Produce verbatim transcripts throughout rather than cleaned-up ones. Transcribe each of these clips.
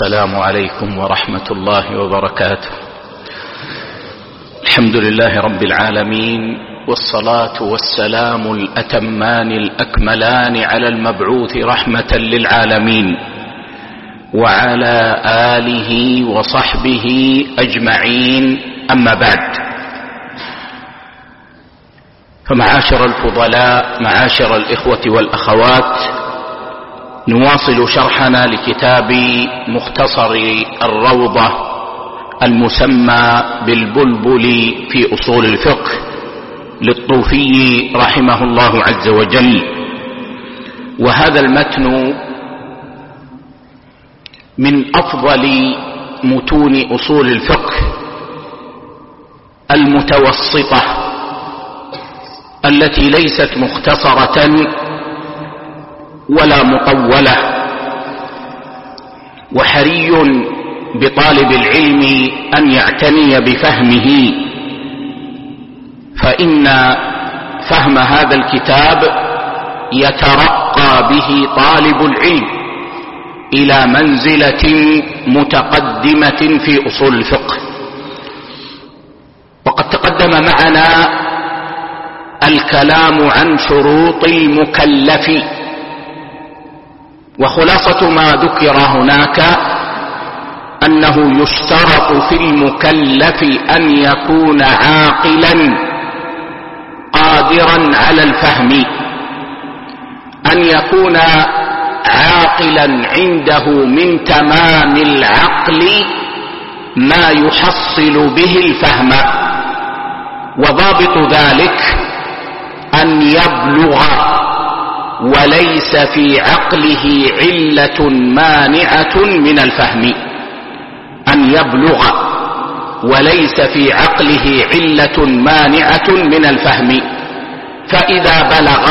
السلام عليكم ورحمة الله وبركاته. الحمد لله رب العالمين، والصلاة والسلام الأتمان الأكملان على المبعوث رحمة للعالمين وعلى آله وصحبه أجمعين، أما بعد. فمعاشر الفضلاء، معاشر الإخوة والأخوات، نواصل شرحنا لكتاب مختصر الروضة المسمى بالبلبل في أصول الفقه للطوفي رحمه الله عز وجل. وهذا المتن من أفضل متون أصول الفقه المتوسطة التي ليست مختصرة ولا مطولة، وحري بطالب العلم أن يعتني بفهمه، فإن فهم هذا الكتاب يترقى به طالب العلم إلى منزلة متقدمة في أصول الفقه. وقد تقدم معنا الكلام عن شروط المكلف، وخلاصة ما ذكر هناك أنه يشترط في المكلف أن يكون عاقلا قادرا على الفهم، أن يكون عاقلا عنده من تمام العقل ما يحصل به الفهم. وضابط ذلك أن يبلغ وليس في عقله علة مانعة من الفهم، أن يبلغ وليس في عقله علة مانعة من الفهم. فإذا بلغ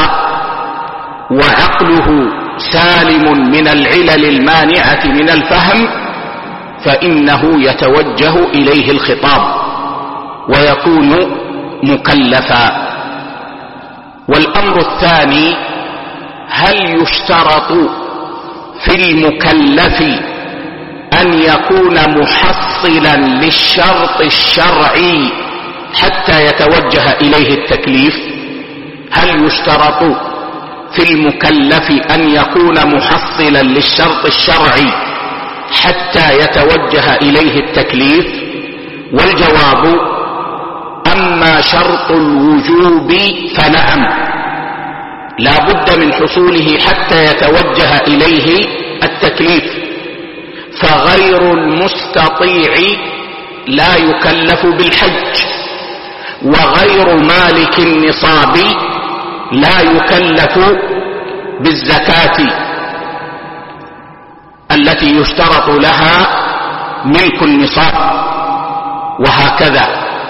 وعقله سالم من العلل المانعة من الفهم فإنه يتوجه إليه الخطاب ويكون مكلفا. والأمر الثاني: هل يشترط في المكلف أن يكون محصلا للشرط الشرعي حتى يتوجه إليه التكليف؟ هل يشترط في المكلف أن يكون محصلا للشرط الشرعي حتى يتوجه إليه التكليف؟ والجواب: أما شرط الوجوب فنعم، لا بد من حصوله حتى يتوجه إليه التكليف. فغير المستطيع لا يكلف بالحج، وغير مالك النصاب لا يكلف بالزكاة التي يشترط لها ملك النصاب، وهكذا.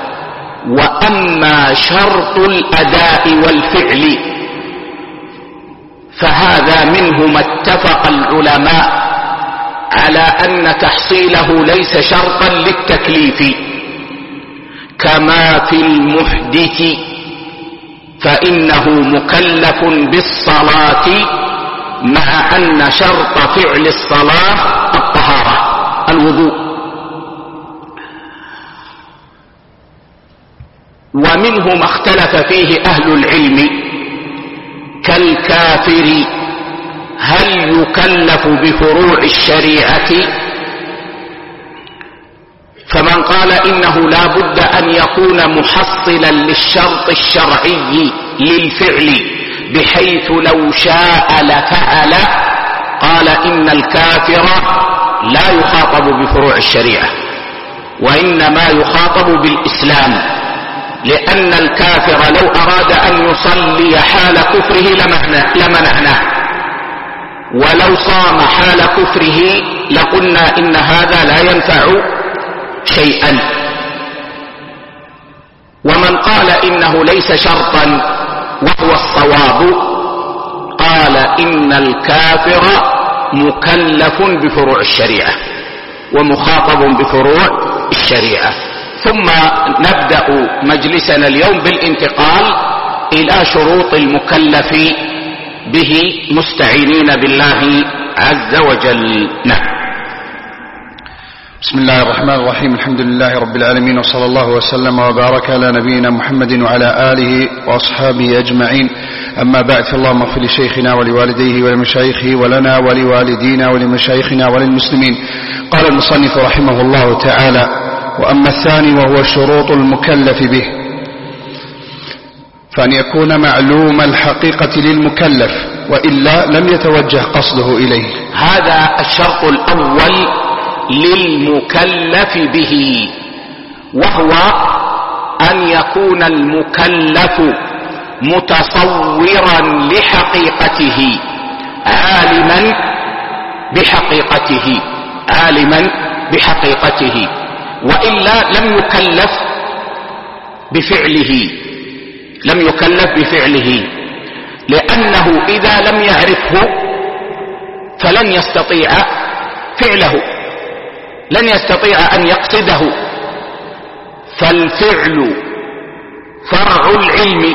وأما شرط الأداء والفعل فهذا منه ما اتفق العلماء على أن تحصيله ليس شرطا للتكليف، كما في المحدث فإنه مكلف بالصلاة، مع أن شرط فعل الصلاة الطهارة الوضوء. ومنه ما اختلف فيه أهل العلم كالكافر، هل يكلف بفروع الشريعة؟ فمن قال إنه لا بد أن يكون محصلا للشرط الشرعي للفعل بحيث لو شاء لفعل، قال إن الكافر لا يخاطب بفروع الشريعة، وإنما يخاطب بالإسلام، لأن الكافر لو أراد أن يصلي حال كفره لمنعناه، ولو صام حال كفره لقلنا إن هذا لا ينفع شيئا. ومن قال إنه ليس شرطا وهو الصواب قال إن الكافر مكلف بفروع الشريعة ومخاطب بفروع الشريعة. ثم نبدأ مجلسنا اليوم بالانتقال إلى شروط المكلف به مستعينين بالله عز وجل. نعم. بسم الله الرحمن الرحيم. الحمد لله رب العالمين، وصلى الله وسلم وبارك على نبينا محمد وعلى آله وأصحابه أجمعين. أما بعد، فاللهم اغفر لشيخنا ولوالديه ولمشايخه ولنا ولوالدينا ولمشايخنا وللمسلمين. قال المصنف رحمه الله تعالى: وأما الثاني وهو شروط المكلف به، فأن يكون معلوم الحقيقة للمكلف، وإلا لم يتوجه قصده إليه. هذا الشرط الأول للمكلف به، وهو أن يكون المكلف متصورا لحقيقته، عالما بحقيقته عالما بحقيقته وإلا لم يكلف بفعله لم يكلف بفعله لأنه إذا لم يعرفه فلن يستطيع فعله، لن يستطيع أن يقصده. فالفعل فرع العلم،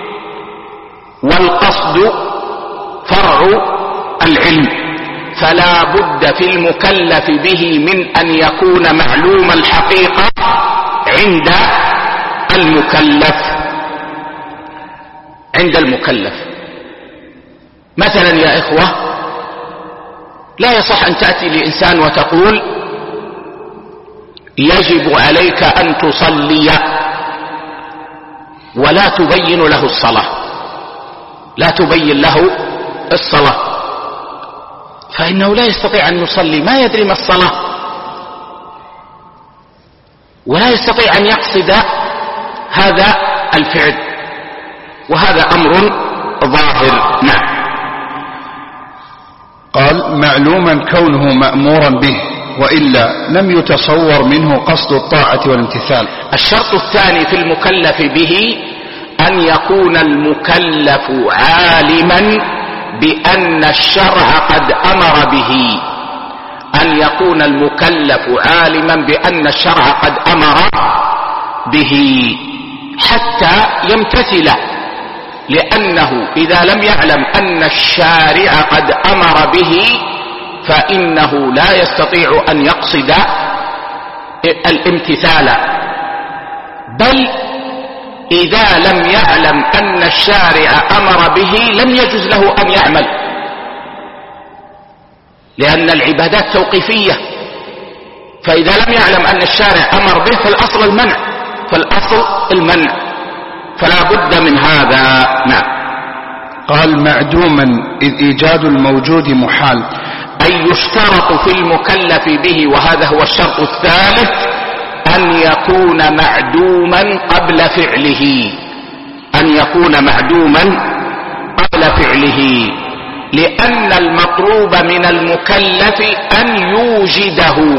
والقصد فرع العلم، فلا بد في المكلف به من أن يكون معلوم الحقيقة عند المكلف عند المكلف مثلا يا إخوة، لا يصح أن تأتي لإنسان وتقول: يجب عليك أن تصلي، ولا تبين له الصلاة لا تبين له الصلاة فإنه لا يستطيع أن يصلي، ما يدري ما الصلاة، ولا يستطيع أن يقصد هذا الفعل، وهذا أمر ظاهر. نعم. قال: معلوما كونه مأمورا به، وإلا لم يتصور منه قصد الطاعة والامتثال. الشرط الثاني في المكلف به أن يكون المكلف عالما بأن الشرع قد أمر به أن يكون المكلف عالما بأن الشرع قد أمر به حتى يمتثل، لأنه إذا لم يعلم أن الشارع قد أمر به فإنه لا يستطيع أن يقصد الامتثال، بل إذا لم يعلم أن الشارع أمر به لم يجوز له أن يعمل، لأن العبادات توقيفية، فإذا لم يعلم أن الشارع أمر به فالأصل المنع فالأصل المنع فلا بد من هذا. نعم. قال: معدوما إذ إيجاد الموجود محال، أي يشترط في المكلف به، وهذا هو الشرط الثالث، أن يكون معدوما قبل فعله أن يكون معدوما قبل فعله لأن المطلوب من المكلف أن يوجده،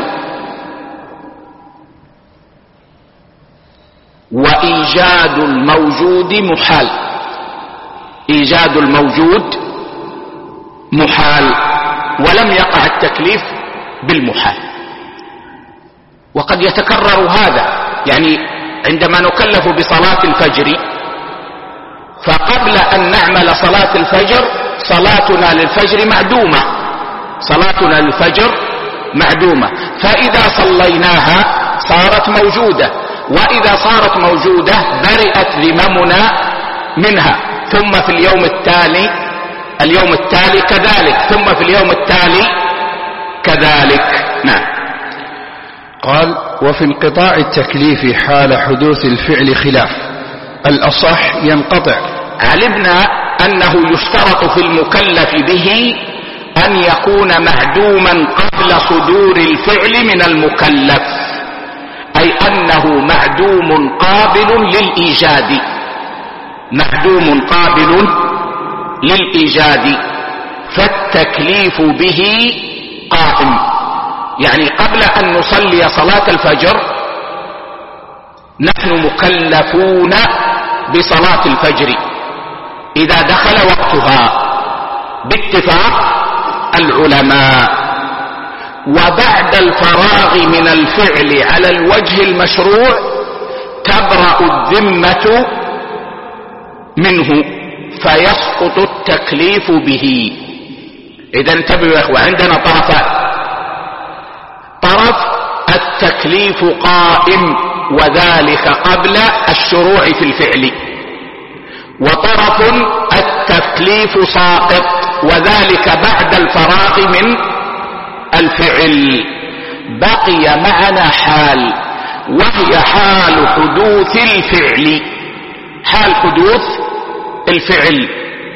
وإيجاد الموجود محال إيجاد الموجود محال ولم يقع التكليف بالمحال. وقد يتكرر هذا، يعني عندما نكلف بصلاة الفجر، فقبل أن نعمل صلاة الفجر صلاتنا للفجر معدومة صلاتنا للفجر معدومة فإذا صليناها صارت موجودة، وإذا صارت موجودة برئت ذممنا منها، ثم في اليوم التالي اليوم التالي كذلك، ثم في اليوم التالي كذلك. نعم. قال: وفي انقطاع التكليف حال حدوث الفعل خلاف، الأصح ينقطع. علمنا أنه يشترط في المكلف به أن يكون معدوما قبل صدور الفعل من المكلف، أي أنه معدوم قابل للإيجاد معدوم قابل للإيجاد فالتكليف به قائم. يعني قبل أن نصلي صلاة الفجر نحن مكلفون بصلاة الفجر إذا دخل وقتها باتفاق العلماء، وبعد الفراغ من الفعل على الوجه المشروع تبرأ الذمة منه فيسقط التكليف به. إذا انتبهوا يا أخوة، عندنا طرفان: طرف التكليف قائم وذلك قبل الشروع في الفعل، وطرف التكليف ساقط وذلك بعد الفراغ من الفعل. بقي معنا حال وهي حال حدوث الفعل. حال حدوث الفعل: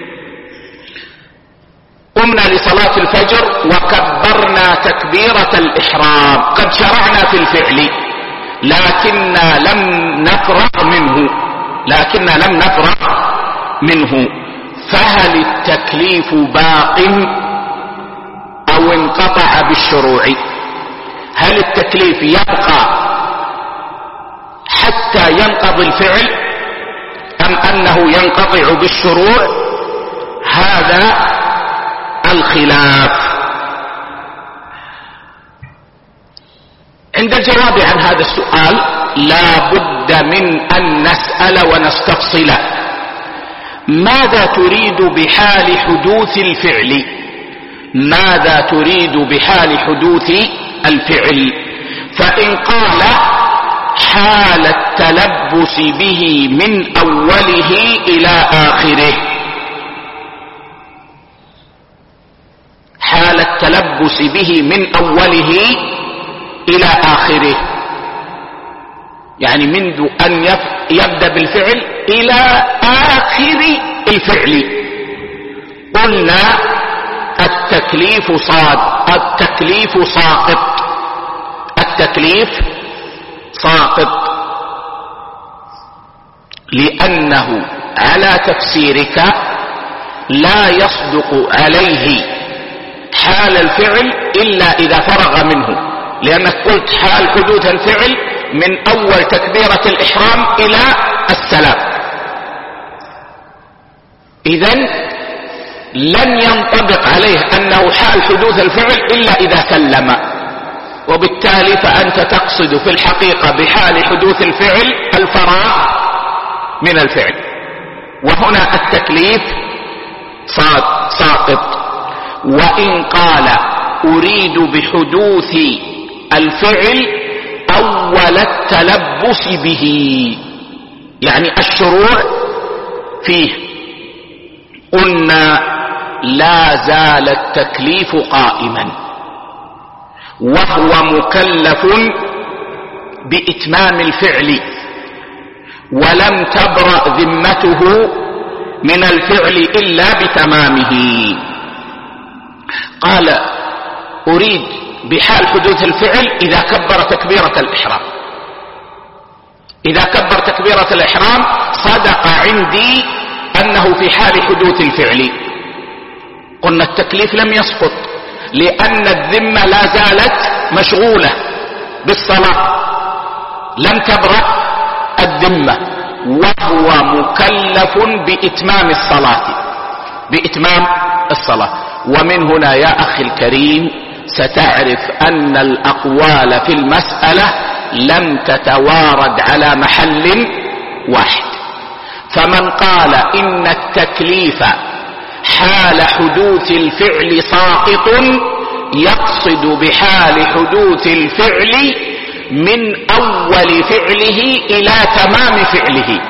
قمنا لصلاة الفجر وكبرنا تكبيرة الإحرام، قد شرعنا في الفعل لكننا لم نفرغ منه لكننا لم نفرغ منه فهل التكليف باق أو انقطع بالشروع؟ هل التكليف يبقى حتى ينقضي الفعل أم أنه ينقطع بالشروع؟ هذا الخلاف. عند الجواب عن هذا السؤال لا بد من أن نسأل ونستفصل: ماذا تريد بحال حدوث الفعل؟ ماذا تريد بحال حدوث الفعل؟ فإن قال حال التلبس به من أوله إلى آخره، حال التلبس به من أوله إلى آخره، يعني منذ أن يبدأ بالفعل إلى آخر الفعل. قلنا التكليف صاد التكليف ساقط التكليف ساقط لأنه على تفسيرك لا يصدق عليه حال الفعل إلا إذا فرغ منه، لأنك قلت حال حدوث الفعل من أول تكبيرة الإحرام إلى السلام، إذن لن ينطبق عليه أنه حال حدوث الفعل إلا إذا سلم، وبالتالي فأنت تقصد في الحقيقة بحال حدوث الفعل الفراغ من الفعل، وهنا التكليف ساقط. وإن قال أريد بحدوث الفعل أول التلبس به، يعني الشروع فيه، قلنا لا زال التكليف قائما وهو مكلف بإتمام الفعل ولم تبرأ ذمته من الفعل إلا بتمامه. قال أريد بحال حدوث الفعل إذا كبر تكبيرة الإحرام، إذا كبر تكبيرة الإحرام صدق عندي أنه في حال حدوث الفعل. قلنا التكليف لم يسقط لأن الذمة لا زالت مشغولة بالصلاة، لم تبرأ الذمة، وهو مكلف بإتمام الصلاة بإتمام الصلاة. ومن هنا يا أخي الكريم ستعرف أن الأقوال في المسألة لم تتوارد على محل واحد. فمن قال إن التكليف حال حدوث الفعل ساقط يقصد بحال حدوث الفعل من أول فعله إلى تمام فعله،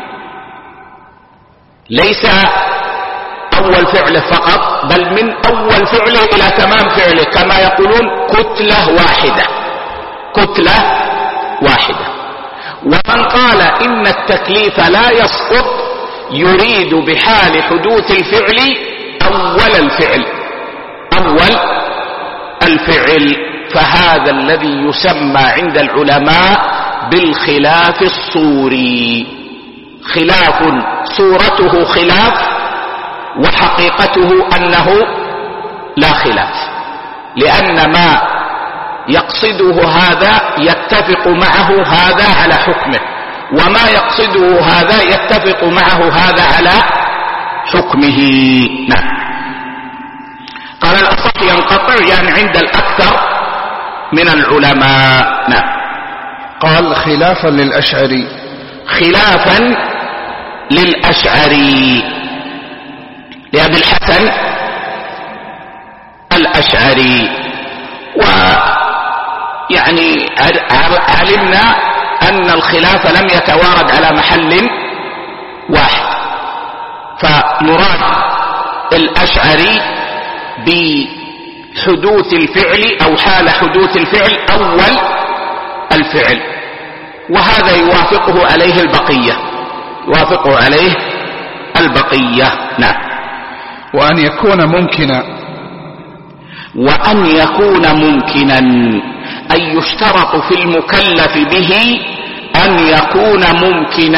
ليس أول فعله فقط بل من أول فعله إلى تمام فعله، كما يقولون كتلة واحدة كتلة واحدة. ومن قال إن التكليف لا يسقط يريد بحال حدوث الفعل أول الفعل أول الفعل فهذا الذي يسمى عند العلماء بالخلاف الصوري، خلاف صورته خلاف وحقيقته أنه لا خلاف، لأن ما يقصده هذا يتفق معه هذا على حكمه، وما يقصده هذا يتفق معه هذا على حكمه. نعم. قال الأصح ينقطع يعني عند الأكثر من العلماء. نعم. قال خلافا للأشعري خلافا للأشعري لأبي الحسن الأشعري. يعني علمنا أن الخلاف لم يتوارد على محل واحد، فيراد الأشعري بحدوث الفعل أو حال حدوث الفعل أول الفعل، وهذا يوافقه عليه البقية يوافقه عليه البقية. نعم. وأن يكون ممكنا وأن يكون ممكنا أي يشترط في المكلف به أن يكون ممكنا،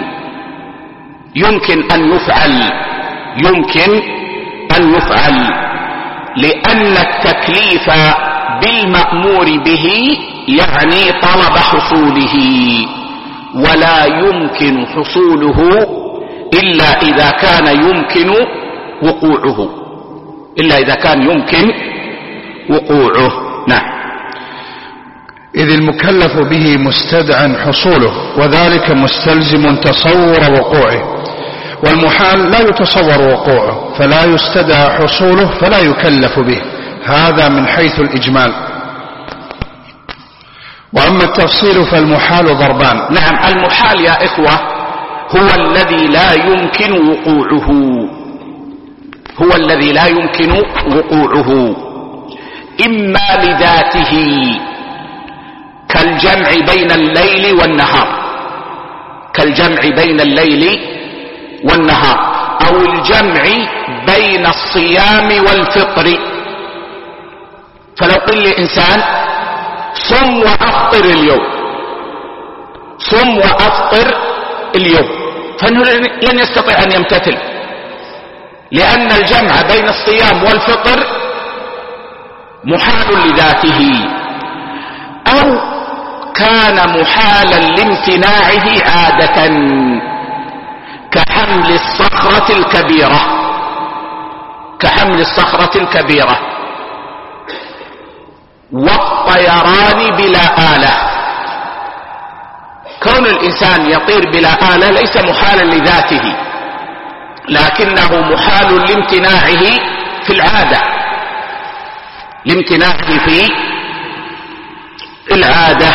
يمكن أن يفعل يمكن أن يفعل لأن التكليف بالمأمور به يعني طلب حصوله، ولا يمكن حصوله إلا إذا كان يمكن وقوعه إلا إذا كان يمكن وقوعه. نعم. إذ المكلف به مستدعى حصوله، وذلك مستلزم تصور وقوعه، والمحال لا يتصور وقوعه فلا يستدعى حصوله فلا يكلف به. هذا من حيث الإجمال. وأما التفصيل فالمحال ضربان. نعم. المحال يا إخوة هو الذي لا يمكن وقوعه هو الذي لا يمكن وقوعه إما لذاته كالجمع بين الليل والنهار كالجمع بين الليل والنهار أو الجمع بين الصيام والفطر. فلو قل لإنسان صم وأفطر اليوم صم وأفطر اليوم فإنه لن يستطيع أن يمتثل، لأن الجمع بين الصيام والفطر محال لذاته، أو كان محالا لامتناعه عادة كحمل الصخرة الكبيرة كحمل الصخرة الكبيرة والطيران بلا آلة. كون الإنسان يطير بلا آلة ليس محالا لذاته، لكنه محال لامتناعه في العادة لامتناعه في العادة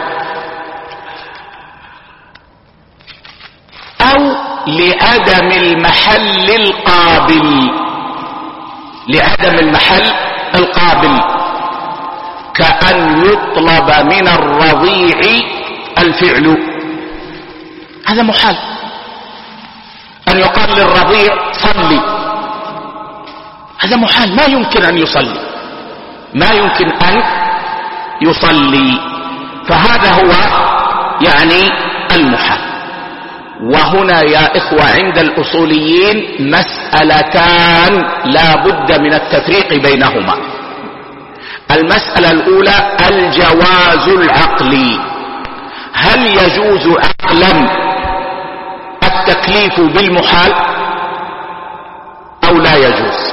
أو لعدم المحل القابل لعدم المحل القابل كأن يطلب من الرضيع الفعل. هذا محال، أن يقال للرضيع صلي، هذا محال، ما يمكن أن يصلي ما يمكن أن يصلي فهذا هو يعني المحال. وهنا يا إخوة عند الأصوليين مسألتان لا بد من التفريق بينهما. المسألة الأولى الجواز العقلي، هل يجوز عقلا التكليف بالمحال أو لا يجوز؟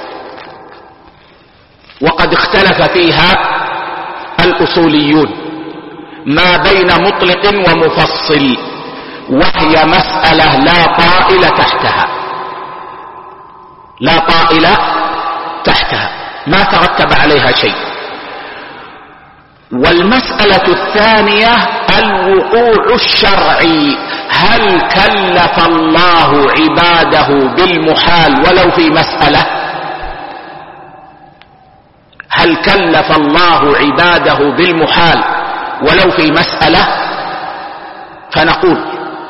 وقد اختلف فيها الأصوليون ما بين مطلق ومفصل، وهي مسألة لا طائل تحتها لا طائل تحتها ما ترتب عليها شيء. والمسألة الثانية الوقوع الشرعي، هل كلف الله عباده بالمحال ولو في مسألة هل كلف الله عباده بالمحال ولو في مسألة؟ فنقول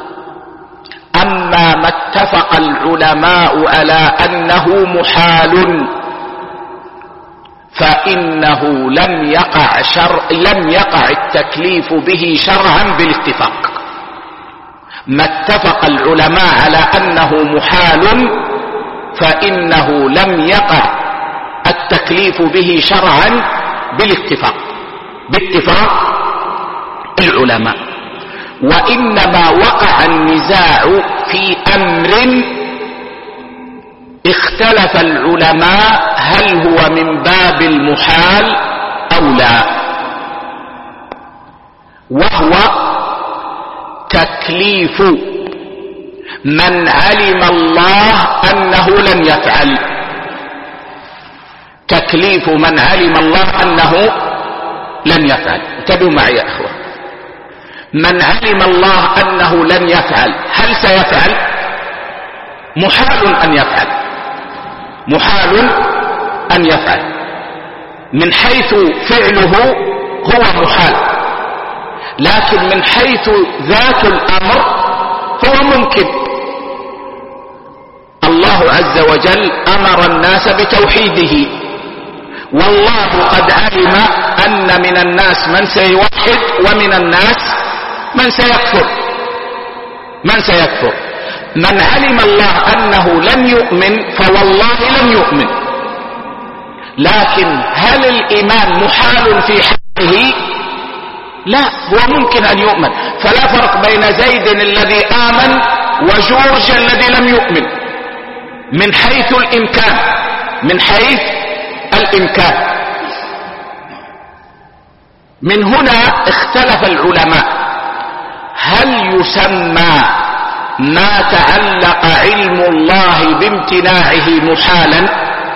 أما ما اتفق العلماء على أنه محال فإنه لم يقع شرع لم يقع التكليف به شرعا بالاتفاق. ما اتفق العلماء على أنه محال فإنه لم يقع التكليف به شرعا بالاتفاق باتفاق العلماء، وإنما وقع النزاع في أمر اختلف العلماء هل هو من باب المحال أو لا، وهو تكليف من علم الله أنه لن يفعل تكليف من علم الله أنه لن يفعل. انتبهوا معي يا اخوة، من علم الله انه لن يفعل هل سيفعل؟ محال ان يفعل، محال ان يفعل. من حيث فعله هو محال، لكن من حيث ذات الامر هو ممكن. الله عز وجل امر الناس بتوحيده، والله قد علم ان من الناس من سيوحد ومن الناس من سيكفر من سيكفر من علم الله انه لن يؤمن فوالله لن يؤمن. لكن هل الايمان محال في حقه؟ لا، هو ممكن ان يؤمن. فلا فرق بين زيد الذي امن وجورج الذي لم يؤمن من حيث الامكان، من حيث الامكان. من هنا اختلف العلماء هل يسمى ما تعلق علم الله بامتناعه محالا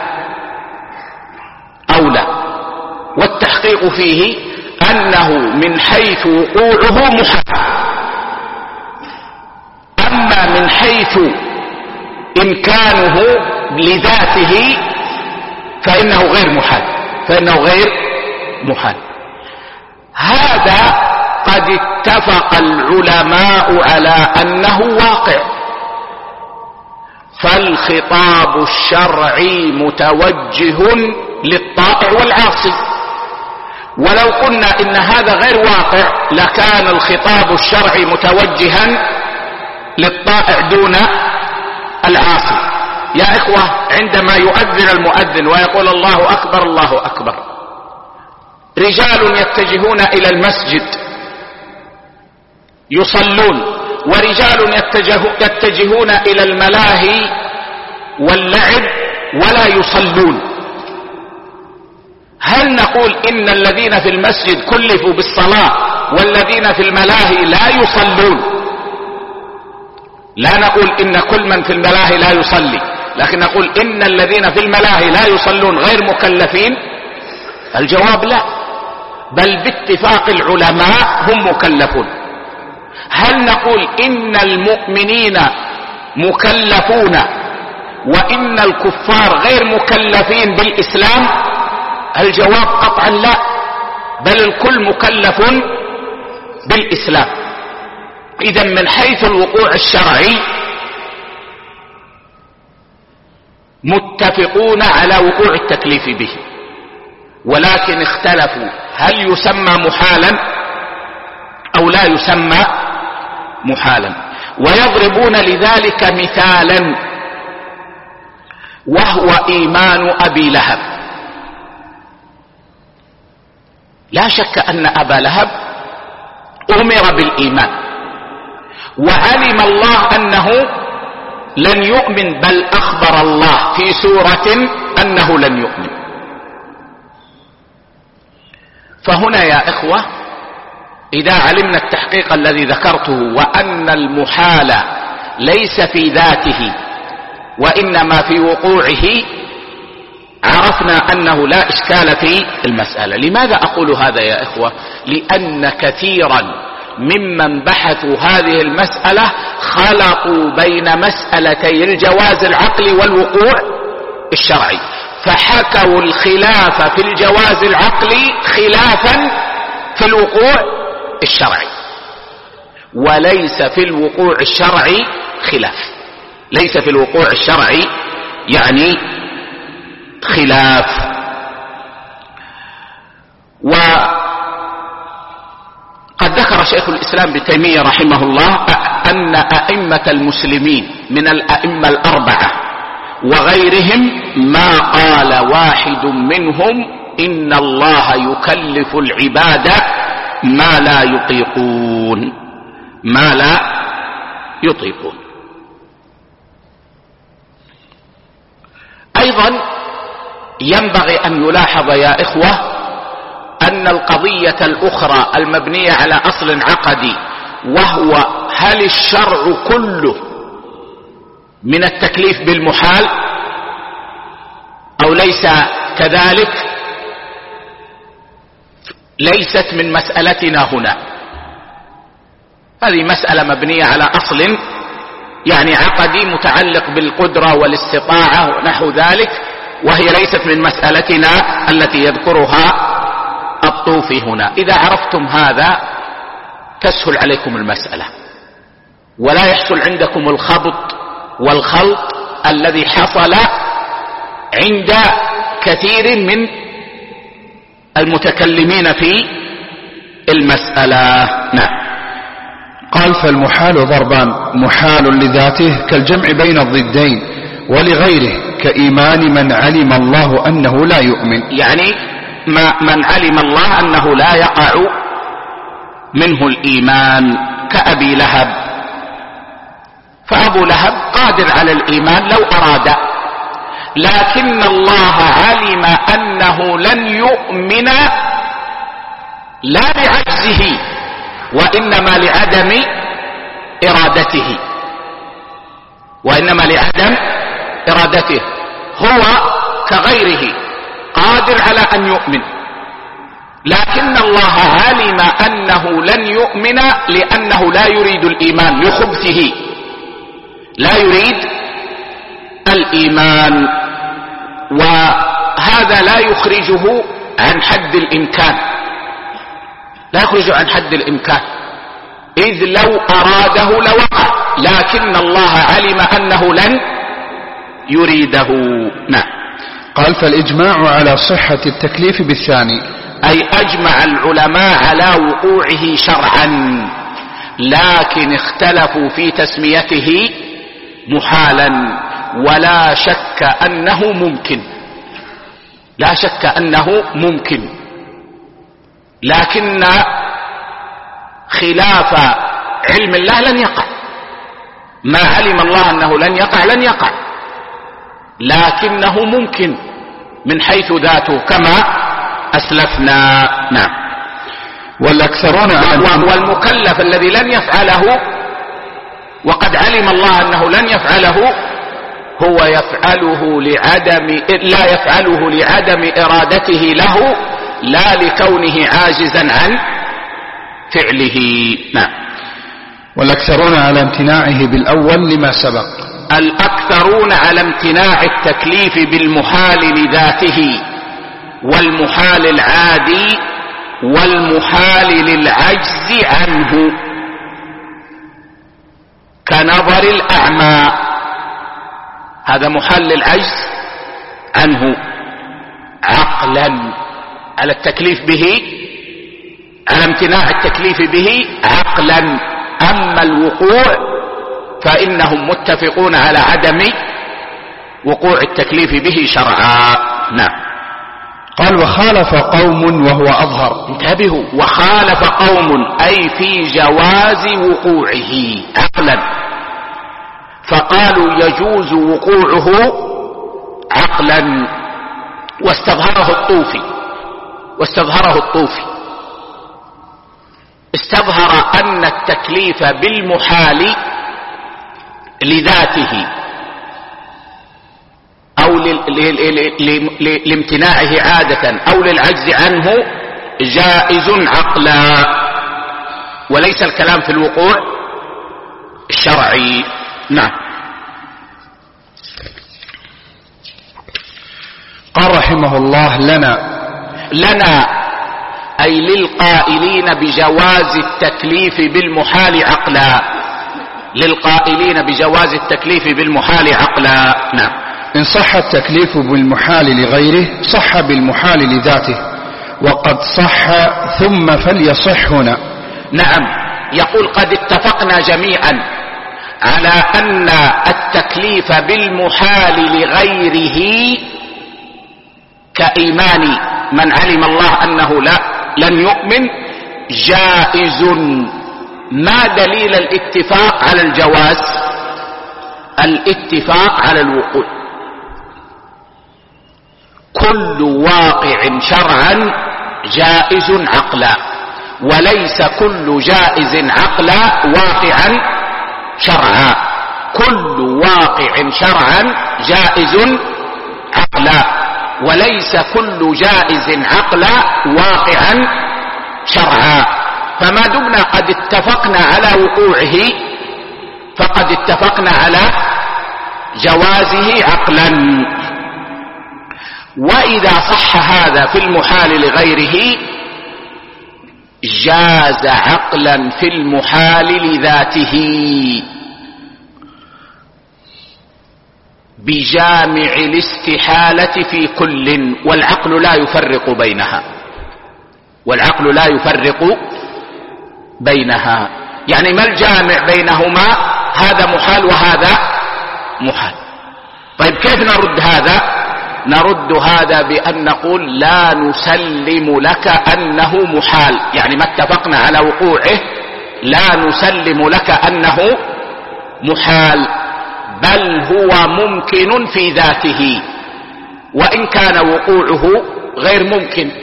او لا؟ والتحقيق فيه انه من حيث وقوعه محال، اما من حيث امكانه لذاته فانه غير محال، فانه غير محال. هذا قد اتفق العلماء على انه واقع، فالخطاب الشرعي متوجه للطائع والعاصي. ولو قلنا ان هذا غير واقع لكان الخطاب الشرعي متوجها للطائع دون العاصي. يا اخوة، عندما يؤذن المؤذن ويقول الله اكبر الله اكبر، رجال يتجهون الى المسجد يصلون، ورجال يتجه يتجهون الى الملاهي واللعب ولا يصلون. هل نقول ان الذين في المسجد كلفوا بالصلاة والذين في الملاهي لا يصلون؟ لا نقول ان كل من في الملاهي لا يصلي، لكن نقول ان الذين في الملاهي لا يصلون غير مكلفين. الجواب لا، بل باتفاق العلماء هم مكلفون. هل نقول ان المؤمنين مكلفون وان الكفار غير مكلفين بالاسلام؟ الجواب قطعا لا، بل الكل مكلف بالاسلام. اذا من حيث الوقوع الشرعي متفقون على وقوع التكليف به، ولكن اختلفوا هل يسمى محالا او لا يسمى محالا. ويضربون لذلك مثالا وهو ايمان ابي لهب. لا شك ان ابا لهب امر بالايمان وعلم الله انه لن يؤمن، بل اخبر الله في سورة انه لن يؤمن. فهنا يا اخوة اذا علمنا التحقيق الذي ذكرته وان المحال ليس في ذاته وانما في وقوعه، عرفنا انه لا اشكال في المسألة. لماذا اقول هذا يا اخوة؟ لان كثيرا ممن بحثوا هذه المسألة خلطوا بين مسألتي الجواز العقلي والوقوع الشرعي، فحكوا الخلاف في الجواز العقلي خلافا في الوقوع الشرعي، وليس في الوقوع الشرعي خلاف، ليس في الوقوع الشرعي يعني خلاف. وقد ذكر شيخ الإسلام ابن تيمية رحمه الله أن أئمة المسلمين من الأئمة الأربعة وغيرهم ما قال واحد منهم إن الله يكلف العباد ما لا يطيقون، ما لا يطيقون. أيضا ينبغي أن يلاحظ يا إخوة أن القضية الأخرى المبنية على أصل عقدي، وهو هل الشرع كله من التكليف بالمحال أو ليس كذلك؟ ليست من مسألتنا هنا. هذه مسألة مبنية على أصل يعني عقدي متعلق بالقدرة والاستطاعة ونحو ذلك، وهي ليست من مسألتنا التي يذكرها الطوفي هنا. إذا عرفتم هذا تسهل عليكم المسألة، ولا يحصل عندكم الخبط والخلط الذي حصل عند كثير من المتكلمين في المسألة. نعم. قال: فالمحال ضربان: محال لذاته كالجمع بين الضدين، ولغيره كإيمان من علم الله أنه لا يؤمن، يعني ما من علم الله أنه لا يقع منه الإيمان، كأبي لهب. فأبو لهب قادر على الإيمان لو أراد، لكن الله علم أنه لن يؤمن لا بعجزه وإنما لعدم إرادته، وإنما لعدم إرادته. هو كغيره قادر على أن يؤمن، لكن الله علم أنه لن يؤمن لأنه لا يريد الإيمان لخبثه، لا يريد الإيمان، وهذا لا يخرجه عن حد الإمكان، لا يخرجه عن حد الإمكان، إذ لو أراده لوقع، لكن الله علم أنه لن يريده. نعم. قال: فالإجماع على صحة التكليف بالثاني، أي أجمع العلماء على وقوعه شرعا، لكن اختلفوا في تسميته محالا، ولا شك أنه ممكن، لا شك أنه ممكن، لكن خلاف علم الله لن يقع. ما علم الله أنه لن يقع لن يقع، لكنه ممكن من حيث ذاته كما أسلفنا. نعم. والأكثرون والمكلف الذي لن يفعله وقد علم الله أنه لن يفعله هو يفعله لعدم لا يفعله لعدم إرادته له، لا لكونه عاجزا عن فعله. نعم. والأكثرون على امتناعه بالأول لما سبق. الأكثرون على امتناع التكليف بالمحال لذاته، والمحال العادي، والمحال للعجز عنه، كنظر الأعمى، هذا محال للعجز عنه عقلا، على التكليف به، على امتناع التكليف به عقلا. أما الوقوع فإنهم متفقون على عدم وقوع التكليف به شرعا. نعم. قال: وخالف قوم وهو أظهر. انتبهوا، وخالف قوم أي في جواز وقوعه عقلا، فقالوا يجوز وقوعه عقلا، واستظهره الطوفي واستظهره الطوفي استظهر أن التكليف بالمحال لذاته أو لامتناعه عادة أو للعجز عنه جائز عقلا، وليس الكلام في الوقوع الشرعي. نعم. قال رحمه الله: لنا لنا أي للقائلين بجواز التكليف بالمحال عقلا، للقائلين بجواز التكليف بالمحال عقلا. نعم. إن صح التكليف بالمحال لغيره صح بالمحال لذاته، وقد صح ثم فليصح هنا. نعم. يقول: قد اتفقنا جميعا على أن التكليف بالمحال لغيره كإيمان من علم الله أنه لا لن يؤمن جائز. ما دليل الاتفاق على الجواز؟ الاتفاق على الوقوع. كل واقع شرعا جائز عقلا، وليس كل جائز عقلا واقعا شرعا. كل واقع شرعا جائز عقلا، وليس كل جائز عقلا واقعا شرعا. فما دمنا قد اتفقنا على وقوعه فقد اتفقنا على جوازه عقلا. وإذا صح هذا في المحال لغيره جاز عقلا في المحال لذاته بجامع الاستحالة في كل، والعقل لا يفرق بينها، والعقل لا يفرق بينها. يعني ما الجامع بينهما؟ هذا محال وهذا محال. طيب كيف نرد هذا؟ نرد هذا بأن نقول لا نسلم لك أنه محال، يعني ما اتفقنا على وقوعه لا نسلم لك أنه محال، بل هو ممكن في ذاته، وإن كان وقوعه غير ممكن،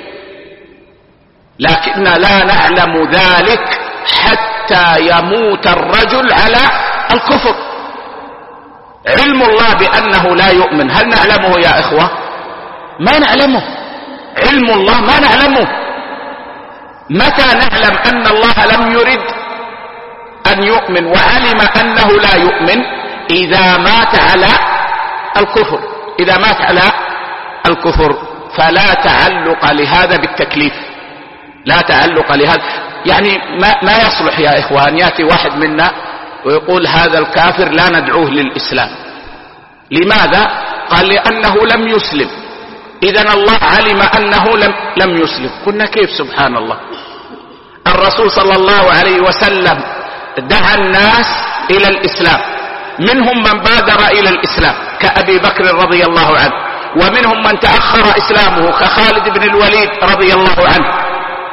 لكن لا نعلم ذلك حتى يموت الرجل على الكفر. علم الله بأنه لا يؤمن هل نعلمه يا إخوة؟ ما نعلمه. علم الله ما نعلمه. متى نعلم أن الله لم يرد أن يؤمن وعلم أنه لا يؤمن؟ إذا مات على الكفر، إذا مات على الكفر. فلا تعلق لهذا بالتكليف، لا تعلق لهذا. يعني ما, ما يصلح يا إخوان يأتي واحد منا ويقول هذا الكافر لا ندعوه للإسلام. لماذا؟ قال لأنه لم يسلم. إذن الله علم أنه لم, لم يسلم. قلنا كيف؟ سبحان الله. الرسول صلى الله عليه وسلم دعا الناس إلى الإسلام، منهم من بادر إلى الإسلام كأبي بكر رضي الله عنه، ومنهم من تأخر إسلامه كخالد بن الوليد رضي الله عنه.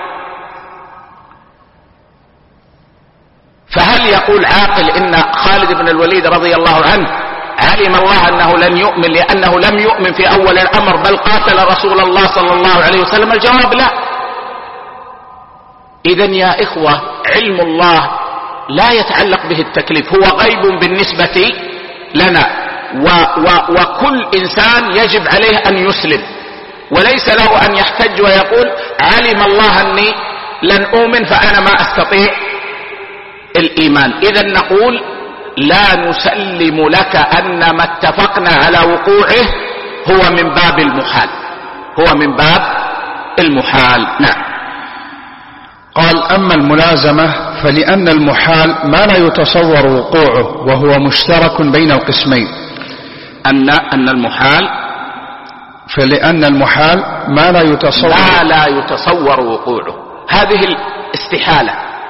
فهل يقول عاقل إن خالد بن الوليد رضي الله عنه علم الله أنه لن يؤمن لأنه لم يؤمن في أول الأمر بل قاتل رسول الله صلى الله عليه وسلم؟ الجواب لا. إذن يا إخوة علم الله لا يتعلق به التكليف، هو غيب بالنسبة لنا، و و وكل إنسان يجب عليه أن يسلم، وليس له أن يحتج ويقول علم الله أني لن أؤمن فأنا ما أستطيع الإيمان. إذن نقول لا نسلم لك أن ما اتفقنا على وقوعه هو من باب المحال، هو من باب المحال. نعم. قال أما الملازمة فلأن المحال ما لا يتصور وقوعه وهو مشترك بين القسمين. أن أن المحال فلأن المحال ما لا يتصور ما لا يتصور وقوعه، هذه الاستحالة،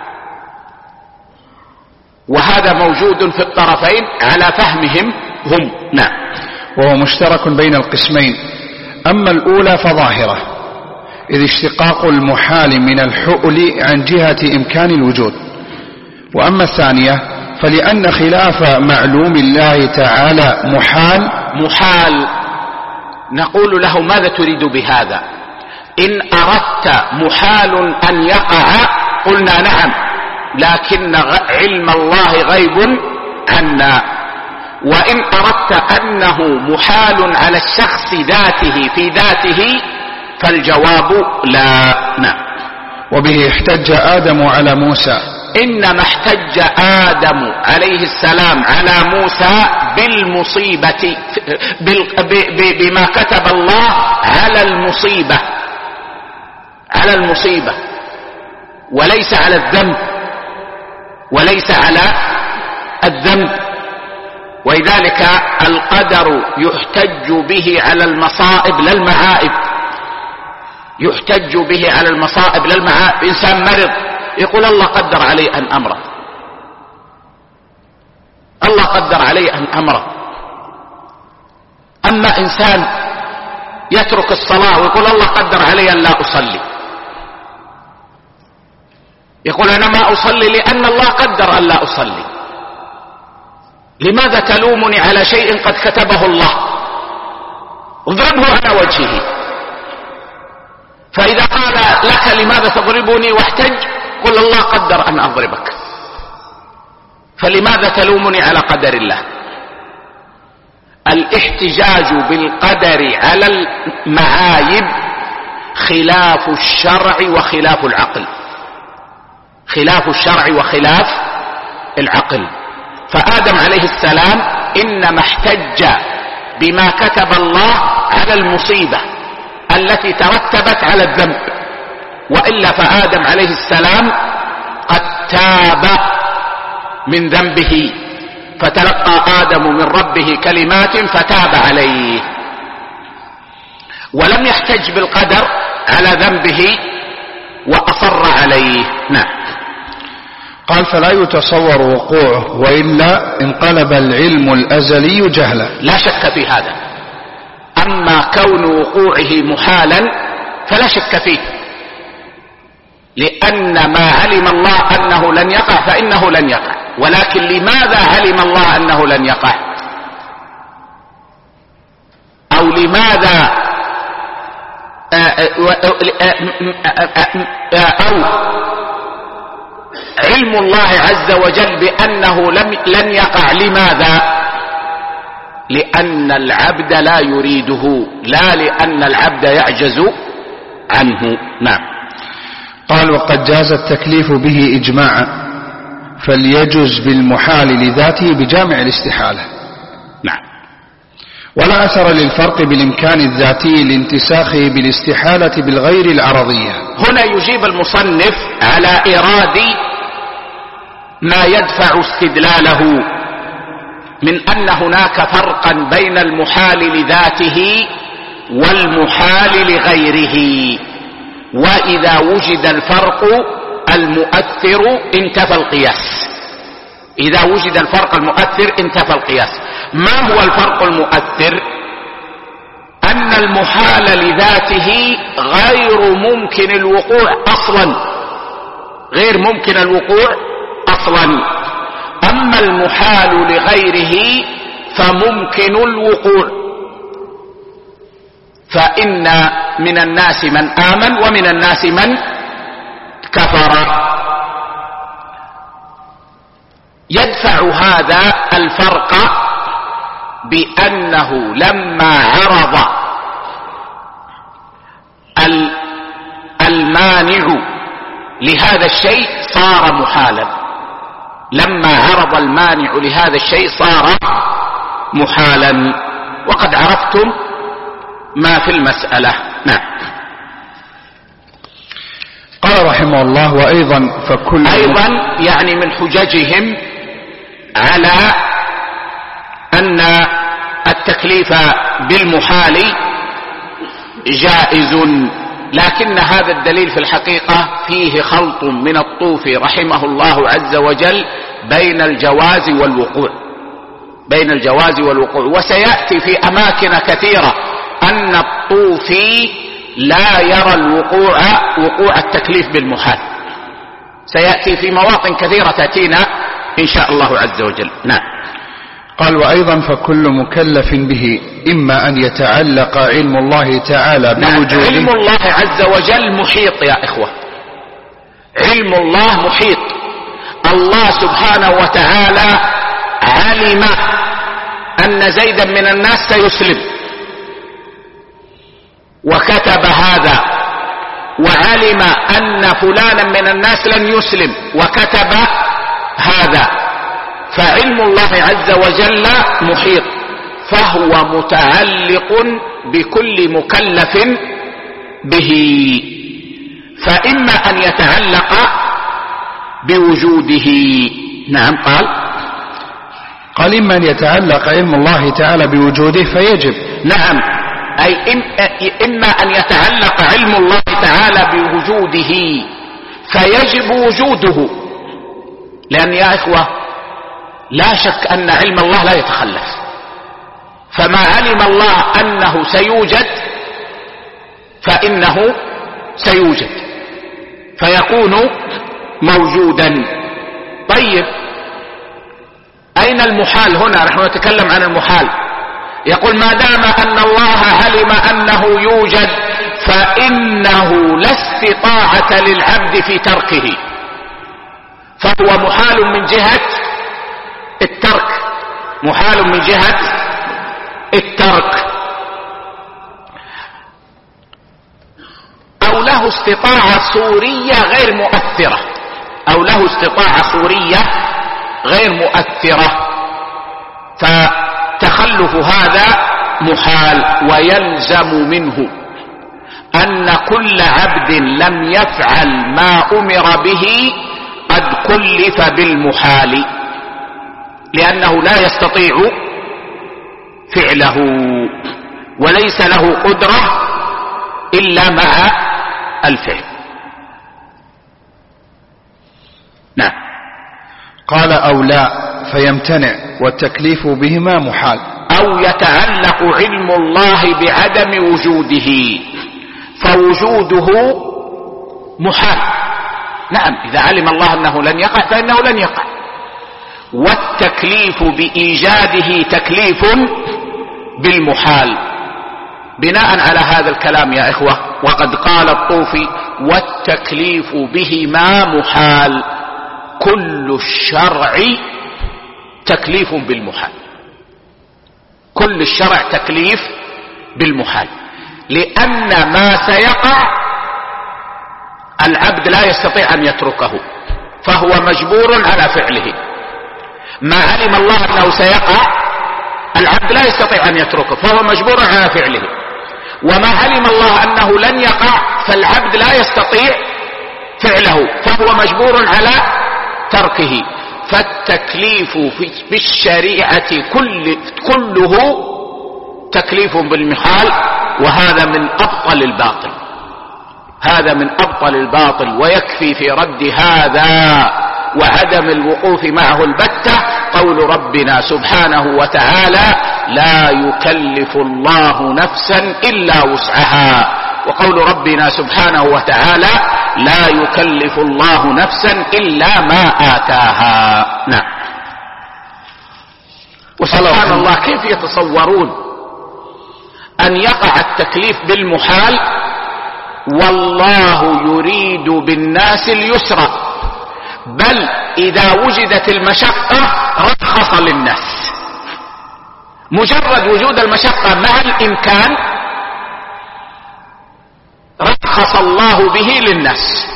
وهذا موجود في الطرفين على فهمهم هم. نعم. وهو مشترك بين القسمين. أما الأولى فظاهرة، إذ اشتقاق المحال من الحؤل عن جهة إمكان الوجود. وأما الثانية فلأن خلاف معلوم الله تعالى محال. محال نقول له ماذا تريد بهذا؟ إن أردت محال أن يقع قلنا نعم، لكن علم الله غيب عنا. وإن أردت أنه محال على الشخص ذاته في ذاته فالجواب لا. نعم. وبه احتج آدم على موسى. إنما احتج آدم عليه السلام على موسى بالمصيبة، بما كتب الله على المصيبة، على المصيبة، وليس على الذنب، وليس على الذنب. ولذلك القدر يحتج به على المصائب لا المعائب، يحتج به على المصائب لا المعائب. إنسان مرض يقول الله قدر علي أن أمرض، الله قدر علي أن أمرض. أما إنسان يترك الصلاة ويقول الله قدر علي أن لا أصلي، يقول أنا ما أصلي لأن الله قدر أن لا أصلي. لماذا تلومني على شيء قد كتبه الله؟ اضربه على وجهه. فإذا قال لك لماذا تضربني واحتج، قل الله قدر أن أضربك، فلماذا تلومني على قدر الله؟ الاحتجاج بالقدر على المعايب خلاف الشرع وخلاف العقل. خلاف الشرع وخلاف العقل. فآدم عليه السلام إنما احتج بما كتب الله على المصيبة التي ترتبت على الذنب، وإلا فآدم عليه السلام قد تاب من ذنبه، فتلقى آدم من ربه كلمات فتاب عليه، ولم يحتج بالقدر على ذنبه وأصر عليه. نعم. قال فلا يتصور وقوعه وإلا انقلب العلم الأزلي جهلا. لا شك في هذا. أما كون وقوعه محالا فلا شك فيه، لأن ما علم الله أنه لن يقع فإنه لن يقع. ولكن لماذا علم الله أنه لن يقع؟ أو لماذا أو علم الله عز وجل بأنه لم لن يقع لماذا؟ لأن العبد لا يريده، لا لأن العبد يعجز عنه. نعم. قال وقد جاز التكليف به إجماعا، فليجز بالمحال لذاته بجامع الاستحالة. نعم. ولا أثر للفرق بالإمكان الذاتي لانتساخه بالاستحالة بالغير العرضية. هنا يجيب المصنف على إيراد ما يدفع استدلاله من أن هناك فرقا بين المحال لذاته والمحال لغيره، وإذا وجد الفرق المؤثر انتفى القياس. إذا وجد الفرق المؤثر انتفى القياس. ما هو الفرق المؤثر؟ أن المحال لذاته غير ممكن الوقوع أصلا، غير ممكن الوقوع أصلا. أما المحال لغيره فممكن الوقوع. فإن من الناس من آمن ومن الناس من كفر. يدفع هذا الفرق بأنه لما عرض المانع لهذا الشيء صار محالا. لما عرض المانع لهذا الشيء صار محالا، وقد عرفتم ما في المسألة. نعم. قال رحمه الله وأيضا فكل أيضا يعني من حججهم على أن التكليف بالمحال جائز، لكن هذا الدليل في الحقيقة فيه خلط من الطوفي رحمه الله عز وجل بين الجواز والوقوع، بين الجواز والوقوع. وسيأتي في أماكن كثيرة أن الطوفي لا يرى الوقوع وقوع التكليف بالمحال، سيأتي في مواطن كثيرة تأتينا إن شاء الله عز وجل. نعم. قال وأيضا فكل مكلف به إما أن يتعلق علم الله تعالى بوجوده. نعم. علم الله عز وجل محيط يا إخوة، علم الله محيط. الله سبحانه وتعالى علم أن زيدا من الناس سيسلم وكتب هذا، وعلم أن فلانا من الناس لن يسلم وكتب هذا. فعلم الله عز وجل محيط، فهو متعلق بكل مكلف به. فإما أن يتعلق بوجوده. نعم. قال قال إما أن يتعلق علم الله تعالى بوجوده فيجب. نعم. أي إما أن يتعلق علم الله تعالى بوجوده فيجب وجوده، لأن يا إخوة لا شك أن علم الله لا يتخلف، فما علم الله أنه سيوجد فإنه سيوجد فيكون موجودا. طيب أين المحال هنا؟ نحن نتكلم عن المحال. يقول ما دام أن الله علم أنه يوجد فإنه لا استطاعة للعبد في تركه، فهو محال من جهة الترك، محال من جهة الترك، أو له استطاعة صورية غير مؤثرة. أو له استطاعة صورية غير مؤثرة، فتخلف هذا محال. ويلزم منه أن كل عبد لم يفعل ما أمر به قد كلف بالمحال، لأنه لا يستطيع فعله وليس له قدرة إلا مع الفعل. نعم. قال أو لا فيمتنع والتكليف بهما محال. أو يتعلق علم الله بعدم وجوده فوجوده محال. نعم، إذا علم الله أنه لن يقع فإنه لن يقع. والتكليف بإيجاده تكليف بالمحال. بناء على هذا الكلام يا إخوة، وقد قال الطوفي: والتكليف بهما محال، كل الشرع تكليف بالمحال. كل الشرع تكليف بالمحال، لأن ما سيقع العبد لا يستطيع أن يتركه، فهو مجبور على فعله. ما علم الله أنه سيقع العبد لا يستطيع أن يتركه، فهو مجبور على فعله. وما علم الله أنه لن يقع فالعبد لا يستطيع فعله، فهو مجبور على تركه. فالتكليف بالشريعة كل كله تكليف بالمحال، وهذا من أبطل الباطل. هذا من أبطل الباطل. ويكفي في رد هذا وعدم الوقوف معه البتة قول ربنا سبحانه وتعالى: لا يكلف الله نفسا إلا وسعها. وقول ربنا سبحانه وتعالى: لا يكلف الله نفسا إلا ما آتاها. نعم. وسبحان الله، كيف يتصورون أن يقع التكليف بالمحال والله يريد بالناس اليسر، بل إذا وجدت المشقة رخص للناس. مجرد وجود المشقة مع الإمكان رخص الله به للناس.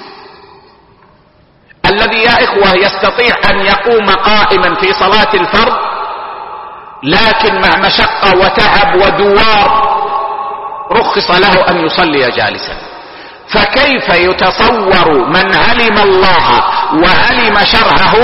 الذي يا إخوة يستطيع أن يقوم قائما في صلاة الفرض لكن مع مشقة وتعب ودوار رخص له أن يصلي جالسا. فكيف يتصور من علم الله وعلم شرعه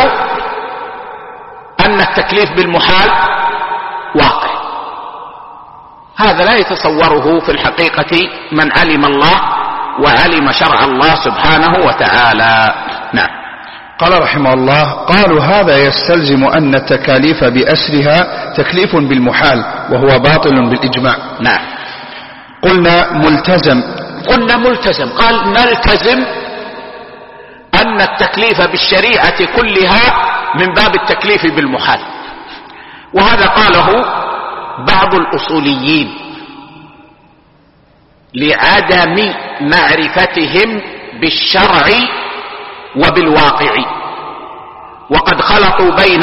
أن التكليف بالمحال واقع؟ هذا لا يتصوره في الحقيقة من علم الله وعلم شرع الله سبحانه وتعالى. نعم. قال رحمه الله: قالوا هذا يستلزم أن التكاليف بأسرها تكليف بالمحال وهو باطل بالإجماع. نعم. قلنا ملتزم قلنا ملتزم قال نلتزم أن التكليف بالشريعة كلها من باب التكليف بالمحال. وهذا قاله بعض الأصوليين لعدم معرفتهم بالشرع وبالواقع، وقد خلطوا بين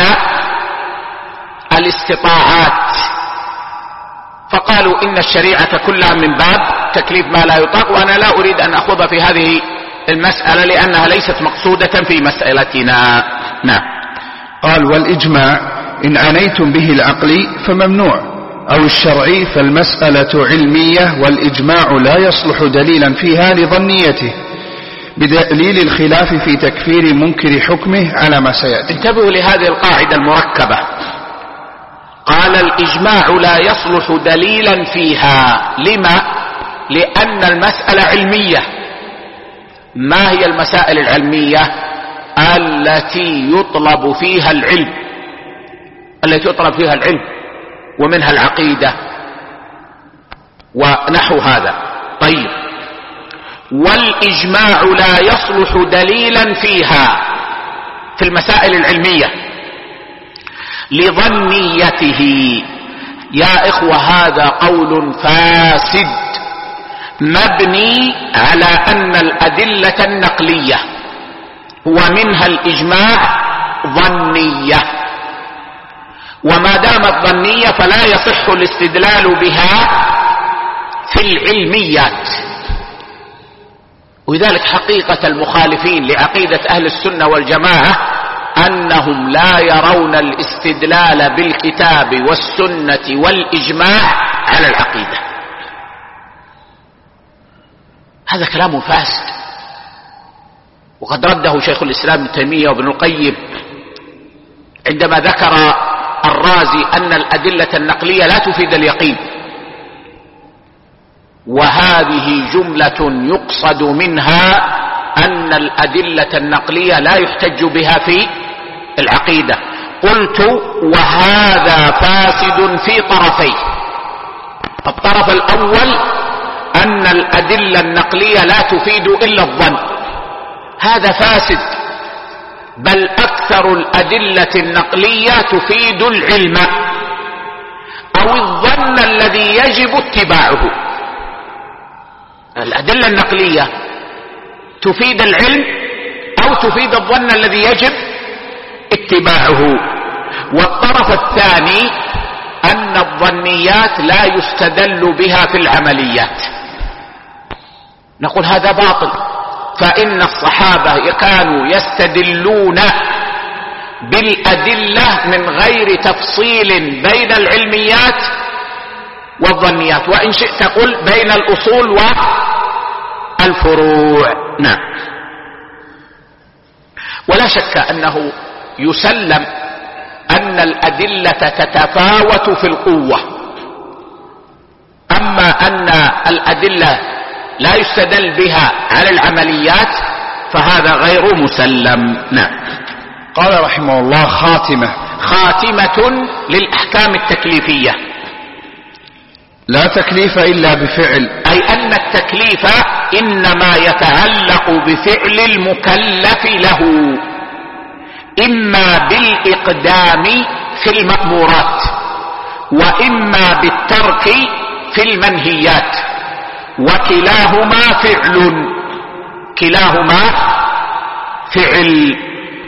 الاستطاعات فقالوا إن الشريعة كلها من باب تكليف ما لا يطاق. وأنا لا أريد أن أخوض في هذه المسألة لأنها ليست مقصودة في مسألتنا. نعم. قال: والإجماع إن عنيتم به العقلي فممنوع، أو الشرعي فالمسألة علمية والإجماع لا يصلح دليلا فيها لظنيته بدليل الخلاف في تكفير منكر حكمه على ما سيأتي. انتبهوا لهذه القاعدة المركبة. قال الإجماع لا يصلح دليلا فيها. لما؟ لأن المسألة علمية. ما هي المسائل العلمية؟ التي يطلب فيها العلم التي يطلب فيها العلم ومنها العقيدة ونحو هذا. طيب، والإجماع لا يصلح دليلا فيها في المسائل العلمية لظنيته. يا إخوة، هذا قول فاسد مبني على أن الأدلة النقلية ومنها الإجماع ظنية، وما دامت ظنية فلا يصح الاستدلال بها في العلميات. ولذلك حقيقة المخالفين لعقيدة أهل السنة والجماعة أنهم لا يرون الاستدلال بالكتاب والسنة والإجماع على العقيدة. هذا كلام فاسد، وقد رده شيخ الإسلام ابن تيمية وابن القيم عندما ذكر الرازي أن الأدلة النقلية لا تفيد اليقين، وهذه جملة يقصد منها أن الأدلة النقلية لا يحتج بها في العقيدة. قلت وهذا فاسد في طرفين. الطرف الأول أن الأدلة النقلية لا تفيد إلا الظن، هذا فاسد، بل أكثر الأدلة النقلية تفيد العلم أو الظن الذي يجب اتباعه. الأدلة النقلية تفيد العلم أو تفيد الظن الذي يجب اتباعه. والطرف الثاني أن الظنيات لا يستدل بها في العمليات. نقول هذا باطل، فإن الصحابة كانوا يستدلون بالأدلة من غير تفصيل بين العلميات والظنيات، وإن شئت قل بين الأصول والفروع. نعم. ولا شك أنه يسلم أن الأدلة تتفاوت في القوة، أما أن الأدلة لا يستدل بها على العمليات فهذا غير مسلم. نعم. قال رحمه الله: خاتمة. خاتمة للأحكام التكليفية. لا تكليف إلا بفعل، أي أن التكليف إنما يتعلق بفعل المكلف له، إما بالإقدام في المأمورات وإما بالترك في المنهيات، وكلاهما فعل، كلاهما فعل.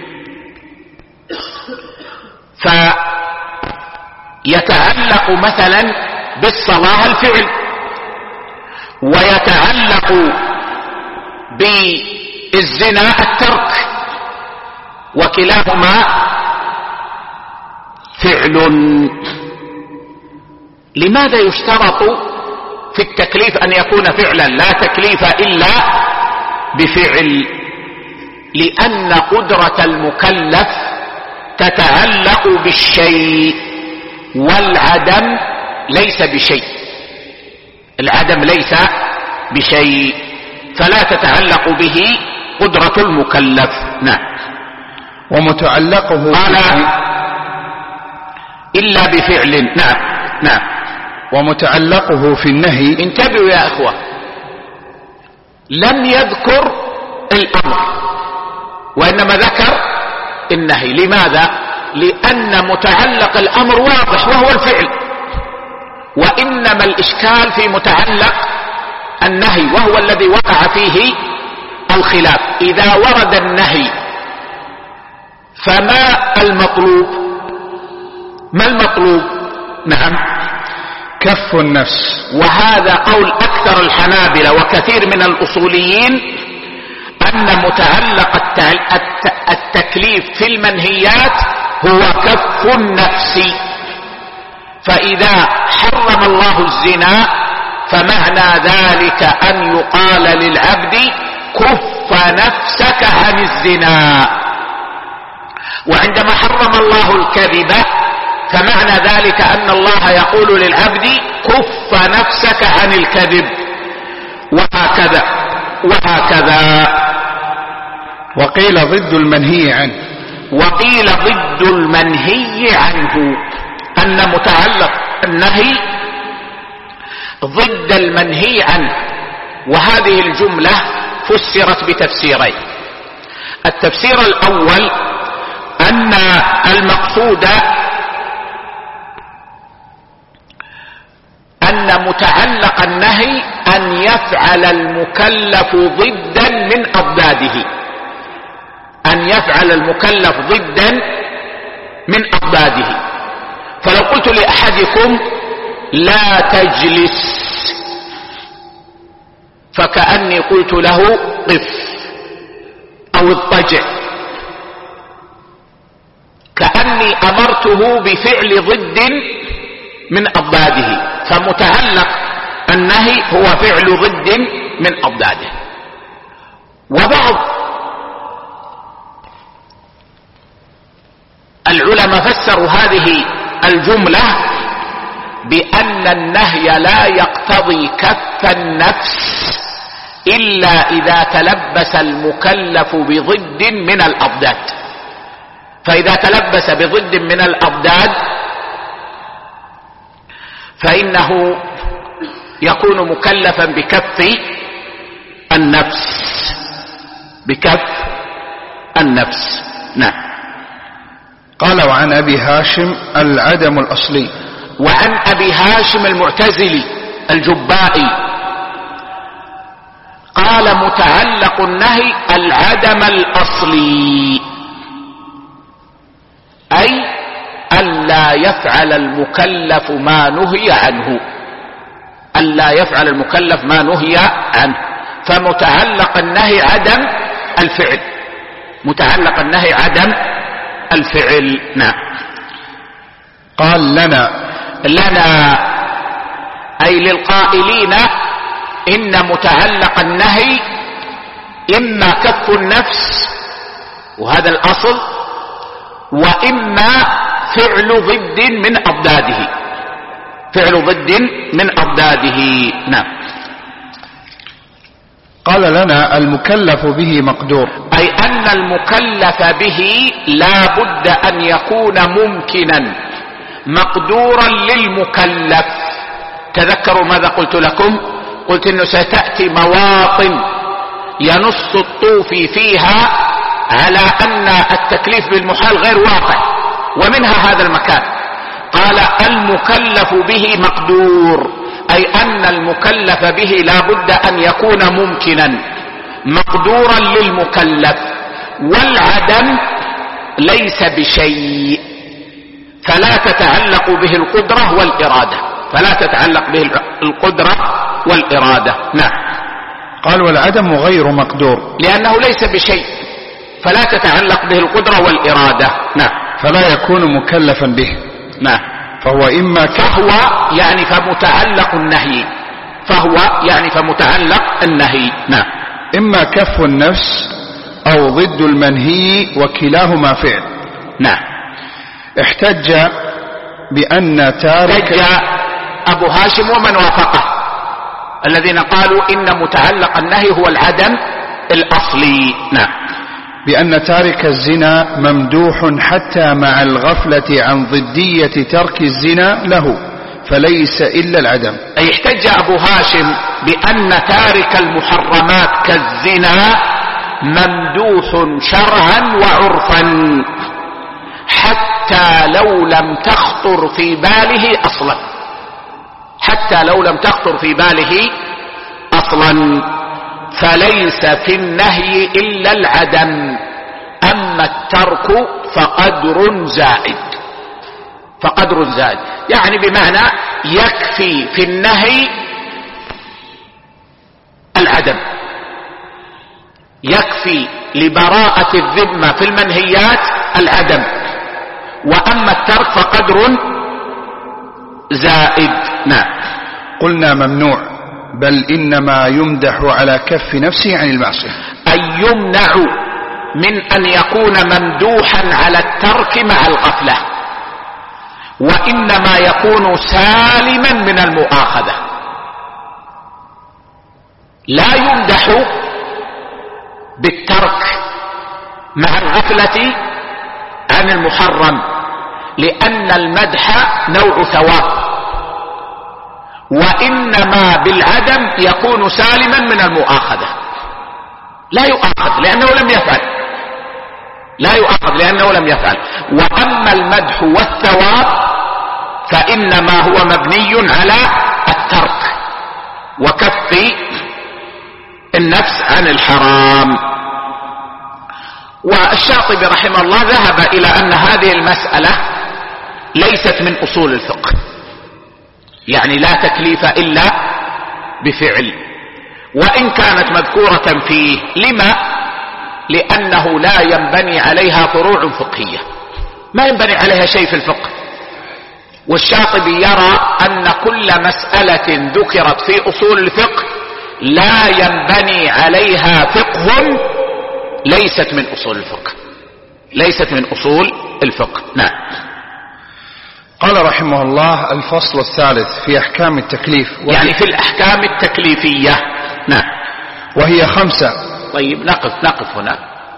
فيتعلق مثلا بالصلاة الفعل، ويتعلق بالزنا الترك، وكلاهما فعل. لماذا يشترط في التكليف أن يكون فعلا؟ لا تكليف إلا بفعل، لأن قدرة المكلف تتعلق بالشيء، والعدم ليس بشيء، العدم ليس بشيء، فلا تتعلق به قدرة المكلف. نعم. ومتعلقه قال إلا بفعل. نعم. نعم. ومتعلقه في النهي. انتبهوا يا أخوة، لم يذكر الأمر وإنما ذكر النهي. لماذا؟ لأن متعلق الأمر واضح وهو الفعل، وإنما الإشكال في متعلق النهي وهو الذي وقع فيه الخلاف. إذا ورد النهي فما المطلوب؟ ما المطلوب؟ نعم، كف النفس. وهذا قول أكثر الحنابلة وكثير من الأصوليين، أن متعلق التكليف في المنهيات هو كف النفس. فإذا حرم الله الزنا فمعنى ذلك أن يقال للعبد كف نفسك عن الزنا، وعندما حرم الله الكذب فمعنى ذلك أن الله يقول للعبد كف نفسك عن الكذب، وهكذا وهكذا. وقيل ضد المنهي عنه. وقيل ضد المنهي عنه، أن متعلق النهي ضد المنهي عنه. وهذه الجملة فسرت بتفسيرين. التفسير الأول أن المقصود أن متعلق النهي أن يفعل المكلف ضدا من أضداده، أن يفعل المكلف ضدا من أضداده. فلو قلت لأحدكم لا تجلس فكأني قلت له قف أو اضطجع، كأني أمرته بفعل ضد من أضداده، فمتعلق النهي هو فعل ضد من أضداده. وبعض العلماء فسروا هذه الجملة بأن النهي لا يقتضي كف النفس إلا إذا تلبس المكلف بضد من الأضداد، فإذا تلبس بضد من الأضداد فإنه يكون مكلفا بكف النفس، بكف النفس. نعم. قال وعن أبي هاشم العدم الأصلي. وعن أبي هاشم المعتزلي الجبائي قال متعلق النهي العدم الأصلي، أي ألا يفعل المكلف ما نهي عنه، ألا يفعل المكلف ما نهي عنه، فمتعلق النهي عدم الفعل، متعلق النهي عدم الفعل. نعم. قال لنا لنا أي للقائلين إن متعلق النهي إما كف النفس وهذا الأصل، وإما فعل ضد من أضداده، فعل ضد من أضداده. نعم. قال لنا المكلف به مقدور، أي أن المكلف به لا بد أن يكون ممكنا مقدورا للمكلف. تذكروا ماذا قلت لكم؟ قلت انه ستأتي مواطن ينص الطوفي فيها على ان التكليف بالمحال غير واقع، ومنها هذا المكان. قال المكلف به مقدور، اي ان المكلف به لا بد ان يكون ممكنا مقدورا للمكلف، والعدم ليس بشيء، فلا تتعلق به القدرة والإرادة، فلا تتعلق به القدرة والإرادة. نعم. قال والعدم غير مقدور، لأنه ليس بشيء فلا تتعلق به القدرة والإرادة. نعم. فلا يكون مكلفا به. نعم. فهو إما فهو يعني فمتعلق النهي، فهو يعني فمتعلق النهي. نعم. إما كف النفس أو ضد المنهي وكلاهما فعل. نعم. احتج بأن تارك احتج أبو هاشم ومن وافقه الذين قالوا إن متعلق النهي هو العدم الأصلي. نعم. بأن تارك الزنا ممدوح حتى مع الغفلة عن ضدية ترك الزنا له، فليس إلا العدم. أي احتج أبو هاشم بأن تارك المحرمات كالزنا ممدوح شرعا وعرفا حتى لو لم تخطر في باله أصلا، حتى لو لم تخطر في باله أصلا، فليس في النهي إلا العدم، أما الترك فقدر زائد، فقدر زائد يعني بمعنى يكفي في النهي العدم، يكفي لبراءة الذمة في المنهيات العدم، وأما الترك فقدر زائد. نعم. قلنا ممنوع، بل إنما يمدح على كف نفسه عن المعصية، أي يمنع من أن يكون ممدوحا على الترك مع الغفلة، وإنما يكون سالما من المؤاخذة. لا يمدح بالترك مع الغفلة عن المحرم، لأن المدح نوع ثواب، وإنما بالعدم يكون سالما من المؤاخذة، لا يؤاخذ لأنه لم يفعل، لا يؤاخذ لأنه لم يفعل. وأما المدح والثواب فإنما هو مبني على الترك وكف النفس عن الحرام. والشاطبي رحمه الله ذهب إلى أن هذه المسألة ليست من أصول الفقه، يعني لا تكليف إلا بفعل، وإن كانت مذكورة فيه. لما؟ لأنه لا ينبني عليها فروع فقهية، ما ينبني عليها شيء في الفقه. والشاطبي يرى أن كل مسألة ذكرت في أصول الفقه لا ينبني عليها فقه ليست من أصول الفقه، ليست من أصول الفقه. نعم. قال رحمه الله: الفصل الثالث في أحكام التكليف، يعني في الأحكام التكليفية. نعم. وهي خمسة. طيب نقف نقف هنا،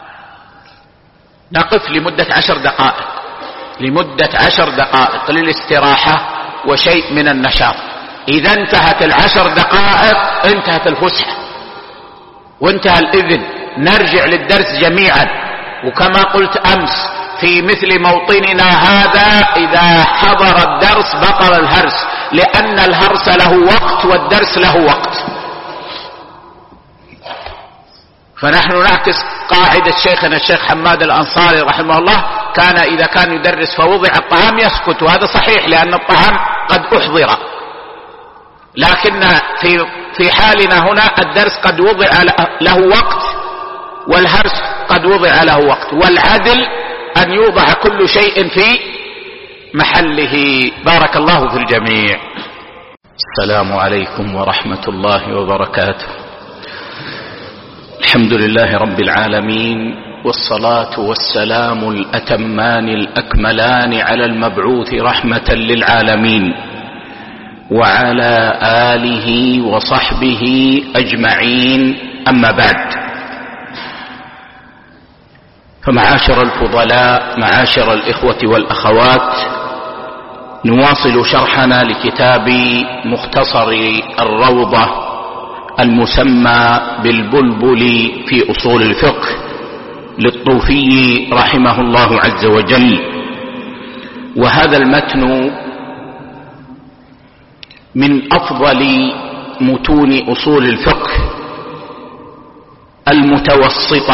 نقف لمدة عشر دقائق، لمدة عشر دقائق للاستراحة وشيء من النشاط. إذا انتهت العشر دقائق انتهت الفسحة وانتهى الإذن، نرجع للدرس جميعا. وكما قلت أمس في مثل موطننا هذا، إذا حضر الدرس بطل الهرس، لأن الهرس له وقت والدرس له وقت. فنحن نعكس قاعدة شيخنا الشيخ حماد الأنصاري رحمه الله، كان إذا كان يدرس فوضع الطعام يسكت، وهذا صحيح لأن الطعام قد أحضر. لكن في في حالنا هنا الدرس قد وضع له وقت والهرس قد وضع له وقت، والعدل أن يوضع كل شيء في محله. بارك الله في الجميع. السلام عليكم ورحمة الله وبركاته. الحمد لله رب العالمين، والصلاة والسلام الأتمان الأكملان على المبعوث رحمة للعالمين وعلى آله وصحبه أجمعين. أما بعد، فمعاشر الفضلاء، معاشر الإخوة والأخوات، نواصل شرحنا لكتاب مختصر الروضة المسمى بالبلبل في أصول الفقه للطوفي رحمه الله عز وجل. وهذا المتن من أفضل متون أصول الفقه المتوسطة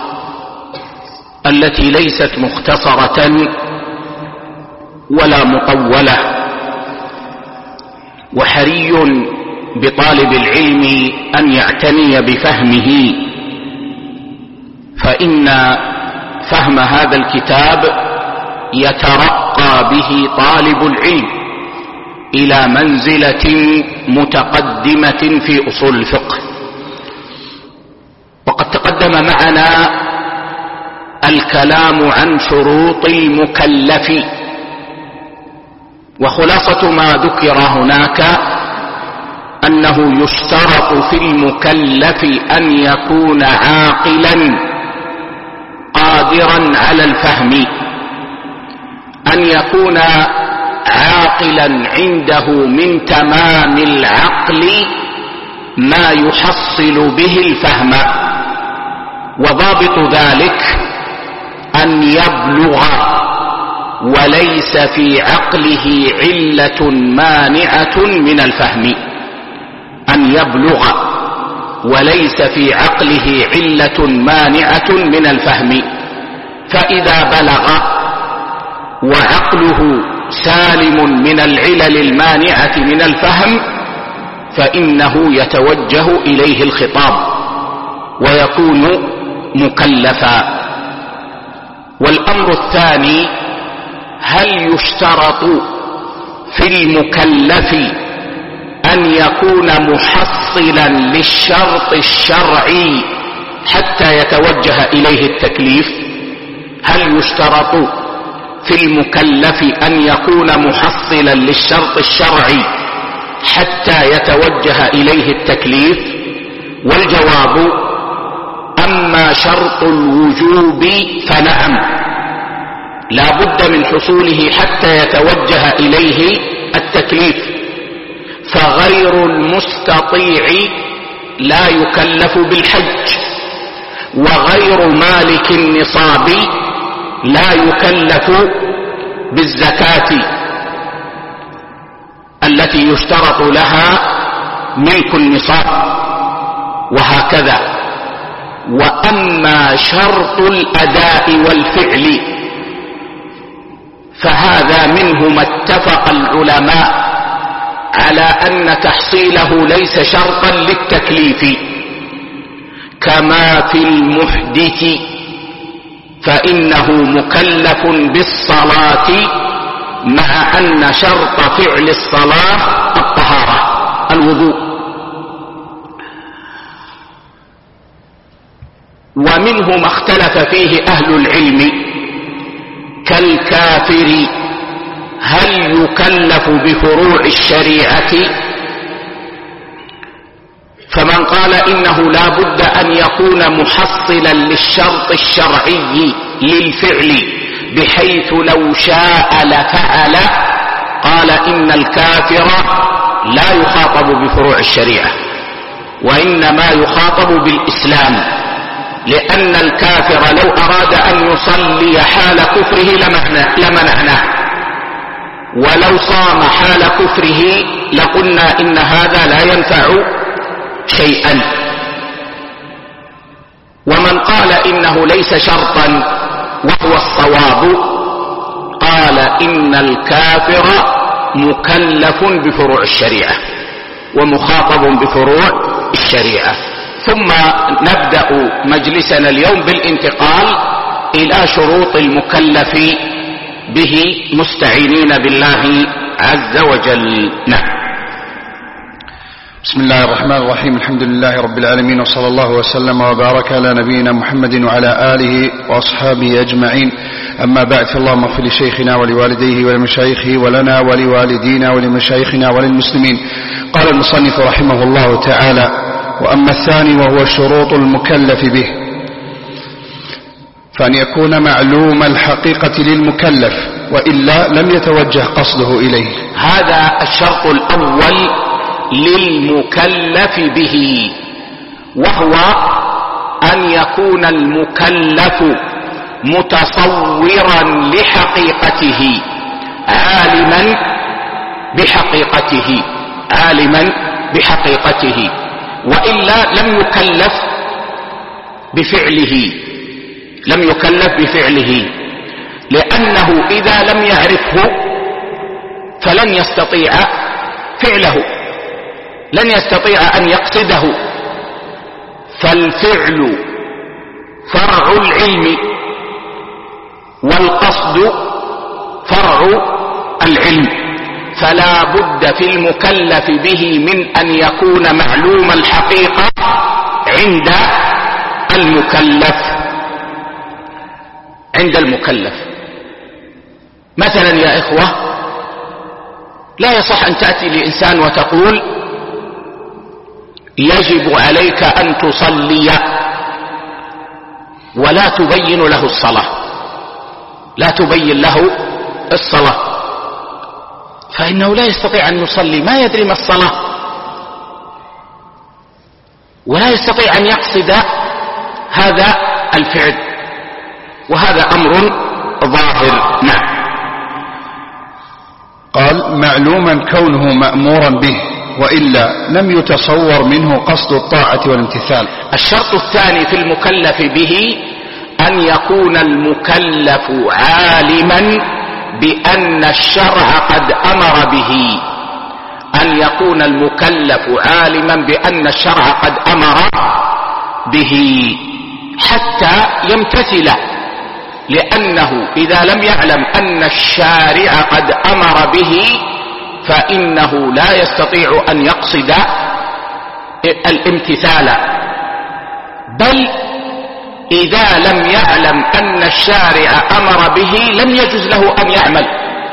التي ليست مختصرة ولا مطولة، وحري بطالب العلم أن يعتني بفهمه، فإن فهم هذا الكتاب يترقى به طالب العلم إلى منزلة متقدمة في أصول الفقه. وقد تقدم معنا الكلام عن شروط المكلف، وخلاصة ما ذكر هناك أنه يشترط في المكلف أن يكون عاقلا قادرا على الفهم، أن يكون عاقلا عنده من تمام العقل ما يحصل به الفهم. وضابط ذلك أن يبلغ وليس في عقله علة مانعة من الفهم، أن يبلغ وليس في عقله علة مانعة من الفهم. فإذا بلغ وعقله سالم من العلل المانعة من الفهم فإنه يتوجه إليه الخطاب ويكون مكلفا. والأمر الثاني: هل يشترط في المكلف أن يكون محصلا للشرط الشرعي حتى يتوجه إليه التكليف؟ هل يشترط في المكلف أن يكون محصلا للشرط الشرعي حتى يتوجه إليه التكليف؟ والجواب: أما شرط الوجوب فنعم، لا بد من حصوله حتى يتوجه إليه التكليف. فغير المستطيع لا يكلف بالحج، وغير مالك النصاب لا يكلف بالزكاة التي يشترط لها ملك النصاب، وهكذا. وأما شرط الأداء والفعل فهذا منه ما اتفق العلماء على أن تحصيله ليس شرطا للتكليف، كما في المحدث فإنه مكلف بالصلاة، مع أن شرط فعل الصلاة الطهارة الوضوء. ومنه ما اختلف فيه أهل العلم كالكافر، هل يكلف بفروع الشريعة؟ فمن قال إنه لا بد أن يكون محصلا للشرط الشرعي للفعل بحيث لو شاء لفعل، قال إن الكافر لا يخاطب بفروع الشريعة، وإنما يخاطب بالإسلام، لأن الكافر لو أراد أن يصلي حال كفره لمنعناه، ولو صام حال كفره لقلنا إن هذا لا ينفع شيئا. ومن قال إنه ليس شرطا وهو الصواب، قال إن الكافر مكلف بفروع الشريعة ومخاطب بفروع الشريعة. ثم نبدأ مجلسنا اليوم بالانتقال إلى شروط المكلف به مستعينين بالله عز وجل. نعم. بسم الله الرحمن الرحيم، الحمد لله رب العالمين، وصلى الله وسلم وبارك على نبينا محمد وعلى آله وأصحابه أجمعين. أما بعد، فاللهم اغفر لشيخنا ولوالديه ولمشايخه ولنا ولوالدينا ولمشايخنا وللمسلمين. قال المصنف رحمه الله تعالى: وأما الثاني وهو شروط المكلف به، فأن يكون معلوم الحقيقة للمكلف، وإلا لم يتوجه قصده إليه. هذا الشرط الأول للمكلف به، وهو أن يكون المكلف متصورا لحقيقته، عالما بحقيقته عالما بحقيقته وإلا لم يكلف بفعله لم يكلف بفعله لأنه إذا لم يعرفه فلن يستطيع فعله، لن يستطيع أن يقصده. فالفعل فرع العلم، والقصد فرع العلم، فلا بد في المكلف به من أن يكون معلوم الحقيقة عند المكلف عند المكلف مثلا يا إخوة، لا يصح أن تأتي لإنسان وتقول يجب عليك أن تصلي ولا تبين له الصلاة لا تبين له الصلاة فإنه لا يستطيع أن يصلي، ما يدري ما الصلاة، ولا يستطيع أن يقصد هذا الفعل، وهذا أمر ظاهر. نعم. قال: معلوما كونه مأمورا به، وإلا لم يتصور منه قصد الطاعة والامتثال. الشرط الثاني في المكلف به أن يكون المكلف عالما بأن الشرع قد أمر به، أن يكون المكلف عالما بأن الشرع قد أمر به حتى يمتثل، لأنه إذا لم يعلم أن الشارع قد أمر به فإنه لا يستطيع أن يقصد الامتثال، بل إذا لم يعلم أن الشارع أمر به لم يجوز له أن يعمل،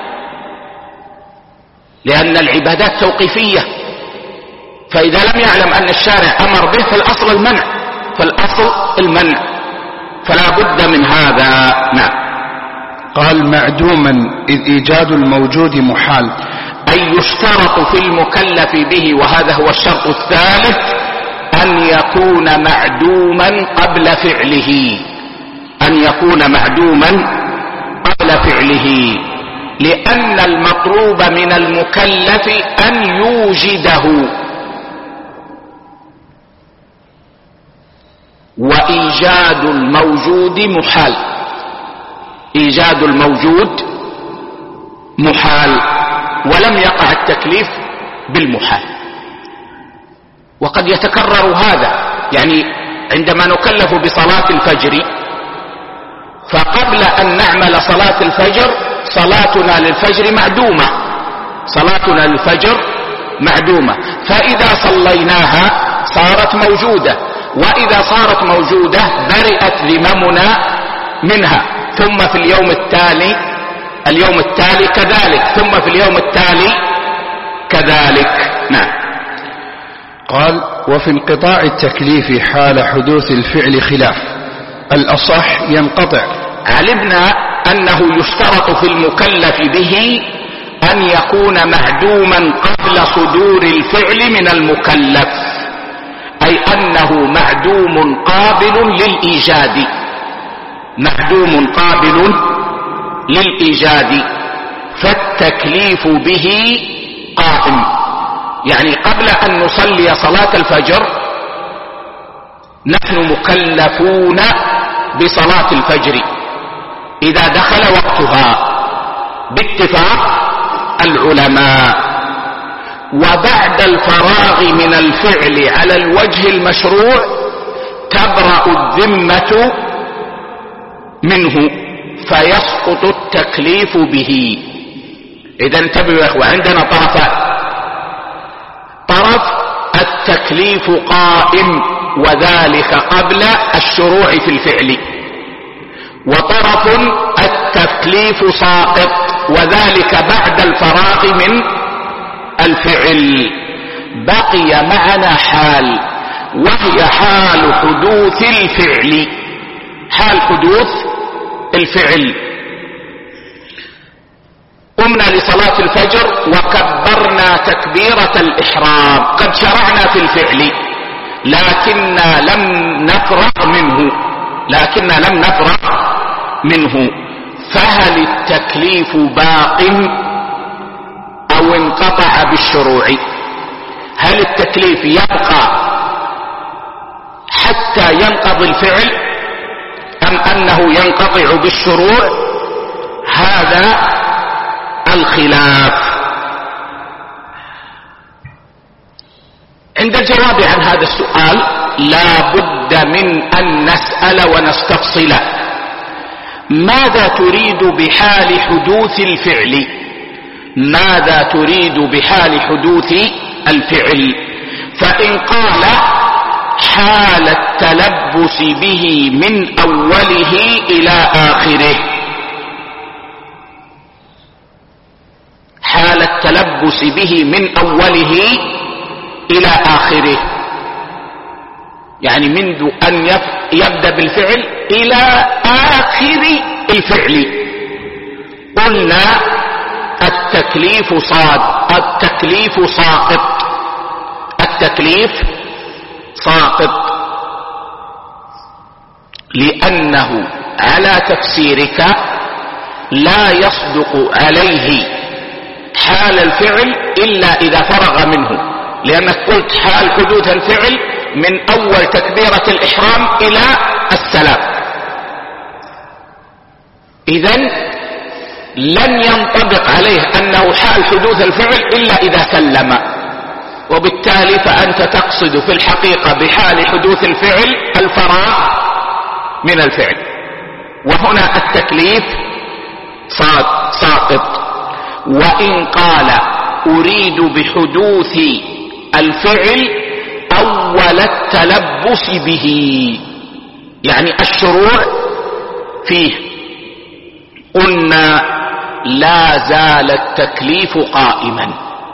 لأن العبادات توقيفية، فإذا لم يعلم أن الشارع أمر به فالأصل المنع فالأصل المنع فلا بد من هذا. نعم. قال: معدوما إذ إيجاد الموجود محال، أي يشترط في المكلف به، وهذا هو الشرط الثالث، أن يكون معدوما قبل فعله أن يكون معدوما قبل فعله لأن المطلوب من المكلف أن يوجده، وإيجاد الموجود محال إيجاد الموجود محال ولم يقع التكليف بالمحال. وقد يتكرر هذا، يعني عندما نكلف بصلاة الفجر، فقبل أن نعمل صلاة الفجر صلاتنا للفجر معدومة، صلاتنا للفجر معدومة، فإذا صليناها صارت موجودة، وإذا صارت موجودة برئت ذممنا منها، ثم في اليوم التالي اليوم التالي كذلك، ثم في اليوم التالي كذلك. نعم. قال: وفي انقطاع التكليف حال حدوث الفعل خلاف، الأصح ينقطع. علمنا أنه يشترط في المكلف به أن يكون معدوما قبل صدور الفعل من المكلف، أي أنه معدوم قابل للإيجاد، معدوم قابل للإيجاد، فالتكليف به قائم. يعني قبل أن نصلي صلاة الفجر نحن مكلفون بصلاة الفجر إذا دخل وقتها باتفاق العلماء، وبعد الفراغ من الفعل على الوجه المشروع تبرأ الذمة منه فيسقط التكليف به. إذا انتبهوا يا أخوة، عندنا طرفان: طرف التكليف قائم وذلك قبل الشروع في الفعل، وطرف التكليف ساقط وذلك بعد الفراغ من الفعل. بقي معنا حال، وهي حال حدوث الفعل، حال حدوث الفعل. قمنا لصلاة الفجر وكبرنا تكبيرة الإحرام، قد شرعنا في الفعل لكننا لم نفرغ منه لكننا لم نفرغ منه فهل التكليف باق أو انقطع بالشروع؟ هل التكليف يبقى حتى ينقضي الفعل أم أنه ينقطع بالشروع؟ هذا الخلاف. عند الجواب عن هذا السؤال لا بد من أن نسأل ونستفصل: ماذا تريد بحال حدوث الفعل؟ ماذا تريد بحال حدوث الفعل؟ فإن قال حال التلبس به من أوله إلى آخره، حال التلبس به من أوله إلى آخره، يعني منذ أن يبدأ بالفعل إلى آخر الفعل، قلنا التكليف صاد التكليف ساقط التكليف ساقط لأنه على تفسيرك لا يصدق عليه حال الفعل إلا إذا فرغ منه، لأنك قلت حال حدوث الفعل من أول تكبيرة الإحرام إلى السلام. إذن لن ينطبق عليه أنه حال حدوث الفعل إلا إذا سلم، وبالتالي فأنت تقصد في الحقيقة بحال حدوث الفعل الفراغ من الفعل، وهنا التكليف ساقط. وإن قال أريد بحدوث الفعل أول التلبس به، يعني الشروع فيه، قلنا لا زال التكليف قائما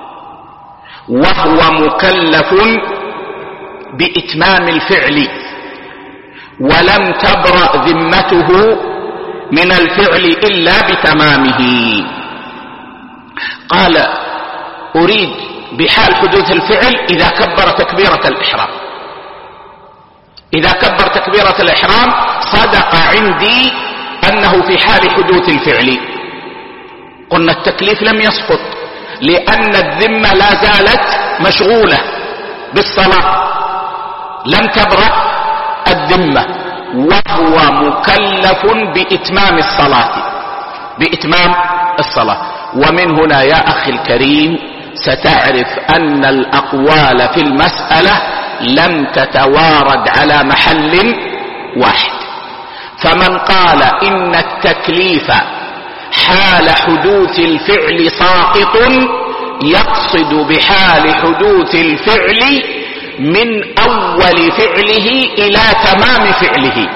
وهو مكلف بإتمام الفعل ولم تبرأ ذمته من الفعل إلا بتمامه. قال أريد بحال حدوث الفعل إذا كبر تكبيرة الإحرام، إذا كبر تكبيرة الإحرام صدق عندي أنه في حال حدوث الفعل. قلنا التكليف لم يسقط لأن الذمة لا زالت مشغولة بالصلاة، لم تبرأ الذمة، وهو مكلف بإتمام الصلاة بإتمام الصلاة. ومن هنا يا أخي الكريم ستعرف أن الأقوال في المسألة لم تتوارد على محل واحد. فمن قال إن التكليف حال حدوث الفعل ساقط يقصد بحال حدوث الفعل من أول فعله إلى تمام فعله،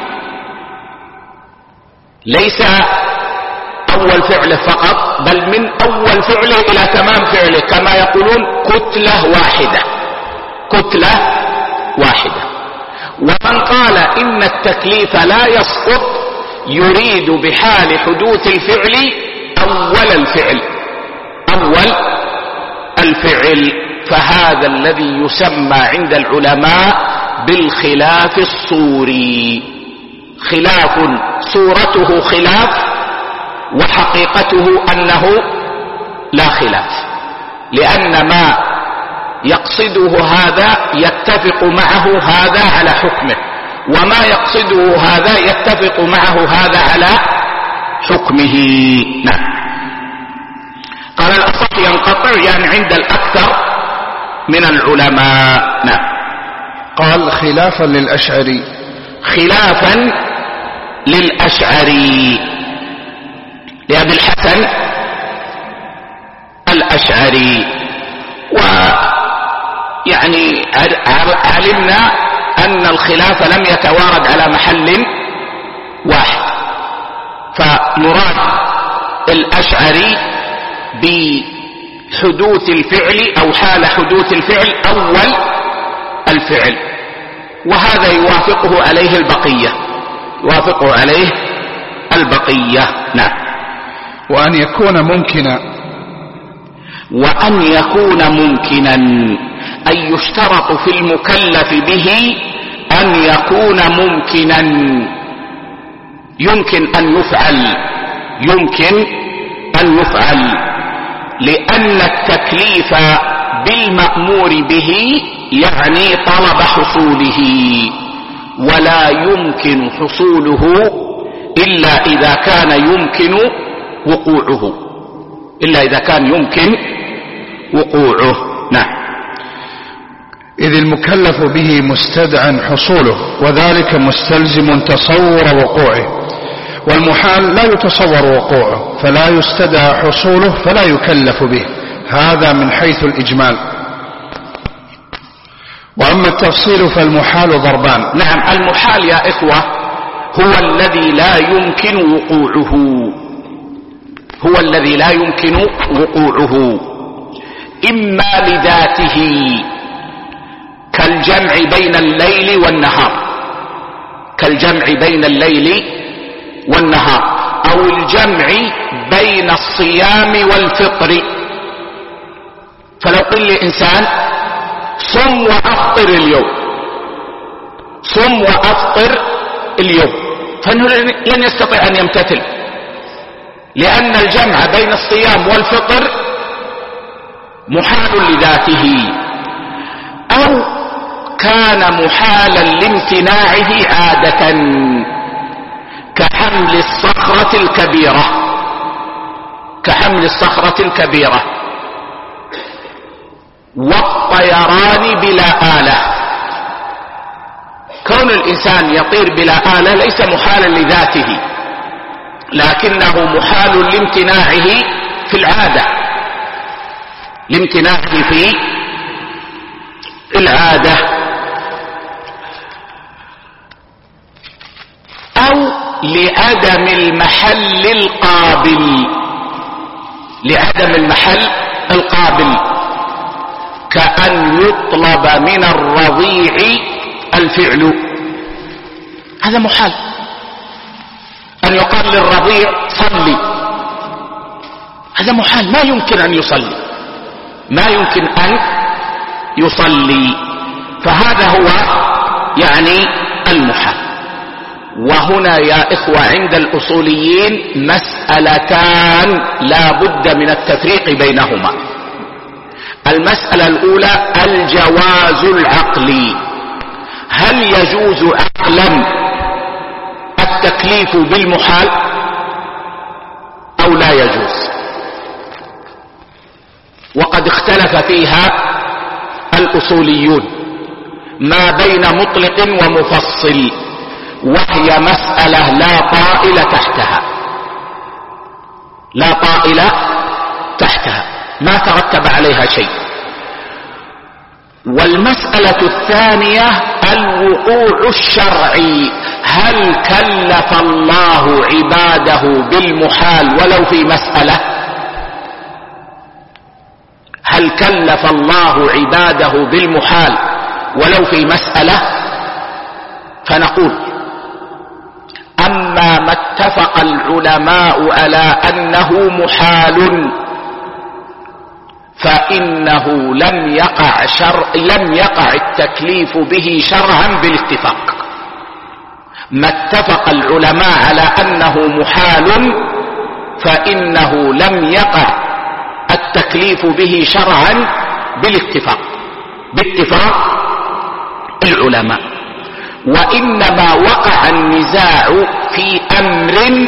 ليس أول فعله فقط بل من أول فعله إلى تمام فعله، كما يقولون كتلة واحدة كتلة واحدة. ومن قال إن التكليف لا يسقط يريد بحال حدوث الفعل أول الفعل أول الفعل فهذا الذي يسمى عند العلماء بالخلاف الصوري، خلاف صورته خلاف وحقيقته أنه لا خلاف، لأن ما يقصده هذا يتفق معه هذا على حكمه، وما يقصده هذا يتفق معه هذا على حكمه. نعم. قال الأصح ينقطع يعني عند الأكثر من العلماء. نعم. قال خلافا للأشعري خلافا للأشعري لأبي الحسن الأشعري. ويعني علمنا أن الخلاف لم يتوارد على محل واحد، فنراد الأشعري بحدوث الفعل أو حال حدوث الفعل أول الفعل، وهذا يوافقه عليه البقية يوافقه عليه البقية. نعم. وأن يكون ممكنا وأن يكون ممكنا أي يشترط في المكلف به أن يكون ممكنا، يمكن أن يفعل يمكن أن يفعل لأن التكليف بالمأمور به يعني طلب حصوله، ولا يمكن حصوله إلا إذا كان يمكن وقوعه إلا إذا كان يمكن وقوعه. نعم. إذ المكلف به مستدعى حصوله وذلك مستلزم تصور وقوعه، والمحال لا يتصور وقوعه فلا يستدعى حصوله فلا يكلف به، هذا من حيث الإجمال. وأما التفصيل فالمحال ضربان. نعم. المحال يا إخوة هو الذي لا يمكن وقوعه هو الذي لا يمكن وقوعه إما لذاته كالجمع بين الليل والنهار كالجمع بين الليل والنهار أو الجمع بين الصيام والفطر. فلو قل لإنسان صم وأفطر اليوم صم وأفطر اليوم فإنه لن يستطيع أن يمتثل، لأن الجمع بين الصيام والفطر محال لذاته، أو كان محالا لامتناعه عادة كحمل الصخرة الكبيرة كحمل الصخرة الكبيرة والطيران بلا آلة. كون الإنسان يطير بلا آلة ليس محالا لذاته، لكنه محال لامتناعه في العادة لامتناعه في العادة أو لعدم المحل القابل لعدم المحل القابل كأن يطلب من الرضيع الفعل، هذا محال. أن يقال للرضيع صلي، هذا محال، ما يمكن أن يصلي ما يمكن أن يصلي فهذا هو يعني المحال. وهنا يا إخوة عند الأصوليين مسألتان لا بد من التفريق بينهما. المسألة الأولى الجواز العقلي، هل يجوز عقلا التكليف بالمحال أو لا يجوز؟ وقد واختلف فيها الأصوليون ما بين مطلق ومفصل، وهي مسألة لا طائل تحتها، لا طائل تحتها، ما ترتب عليها شيء. والمسألة الثانية الوقوع الشرعي، هل كلف الله عباده بالمحال ولو في مسألة؟ هل كلف الله عباده بالمحال ولو في مسألة؟ فنقول أما ما اتفق العلماء على أنه محال فإنه لم يقع شرع لم يقع التكليف به شرعا بالاتفاق. ما اتفق العلماء على أنه محال فإنه لم يقع التكليف به شرعا بالاتفاق باتفاق العلماء، وإنما وقع النزاع في أمر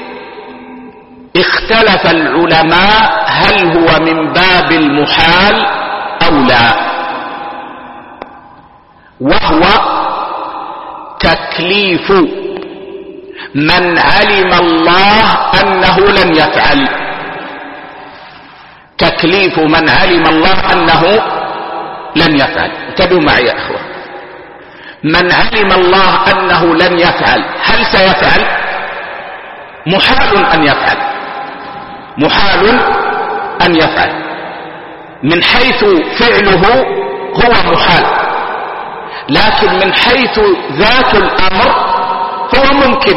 اختلف العلماء هل هو من باب المحال أو لا، وهو تكليف من علم الله أنه لن يفعل، تكليف من علم الله أنه لن يفعل. انتبهوا معي يا أخوة، من علم الله أنه لن يفعل هل سيفعل؟ محال أن يفعل، محال أن يفعل، من حيث فعله هو محال، لكن من حيث ذات الأمر هو ممكن.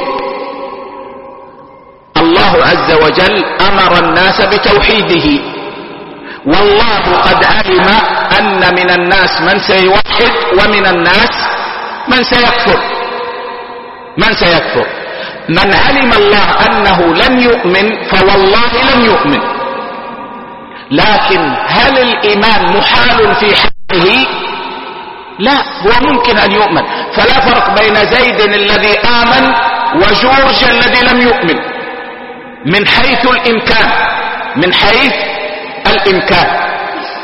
الله عز وجل أمر الناس بتوحيده، والله قد علم أن من الناس من سيوحد ومن الناس من سيكفر من سيكفر من علم الله أنه لن يؤمن فوالله لن يؤمن، لكن هل الإيمان محال في حقه؟ لا، هو ممكن أن يؤمن. فلا فرق بين زيد الذي آمن وجورج الذي لم يؤمن من حيث الإمكان، من حيث الإمكان.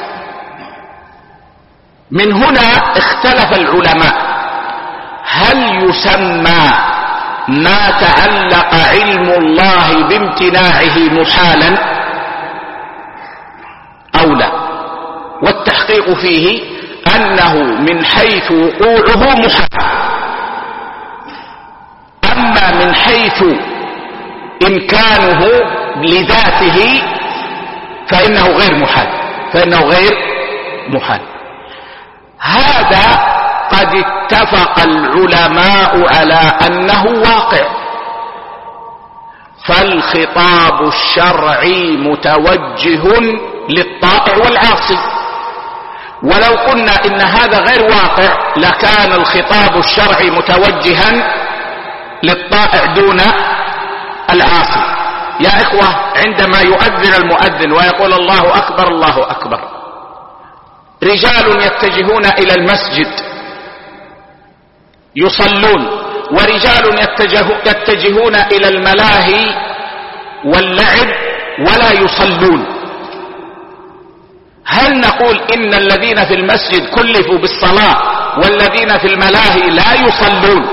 من هنا اختلف العلماء هل يسمى ما تعلق علم الله بامتناعه محالا أو لا، والتحقيق فيه أنه من حيث وقوعه محال، أما من حيث إمكانه لذاته فإنه غير محال فإنه غير محال. هذا قد اتفق العلماء على أنه واقع، فالخطاب الشرعي متوجه للطائع والعاصي. ولو قلنا إن هذا غير واقع لكان الخطاب الشرعي متوجها للطائع دون العاصي. يا إخوة، عندما يؤذن المؤذن ويقول الله أكبر الله أكبر، رجال يتجهون إلى المسجد يصلون، ورجال يتجهون إلى الملاهي واللعب ولا يصلون. هل نقول إن الذين في المسجد كلفوا بالصلاة والذين في الملاهي لا يصلون؟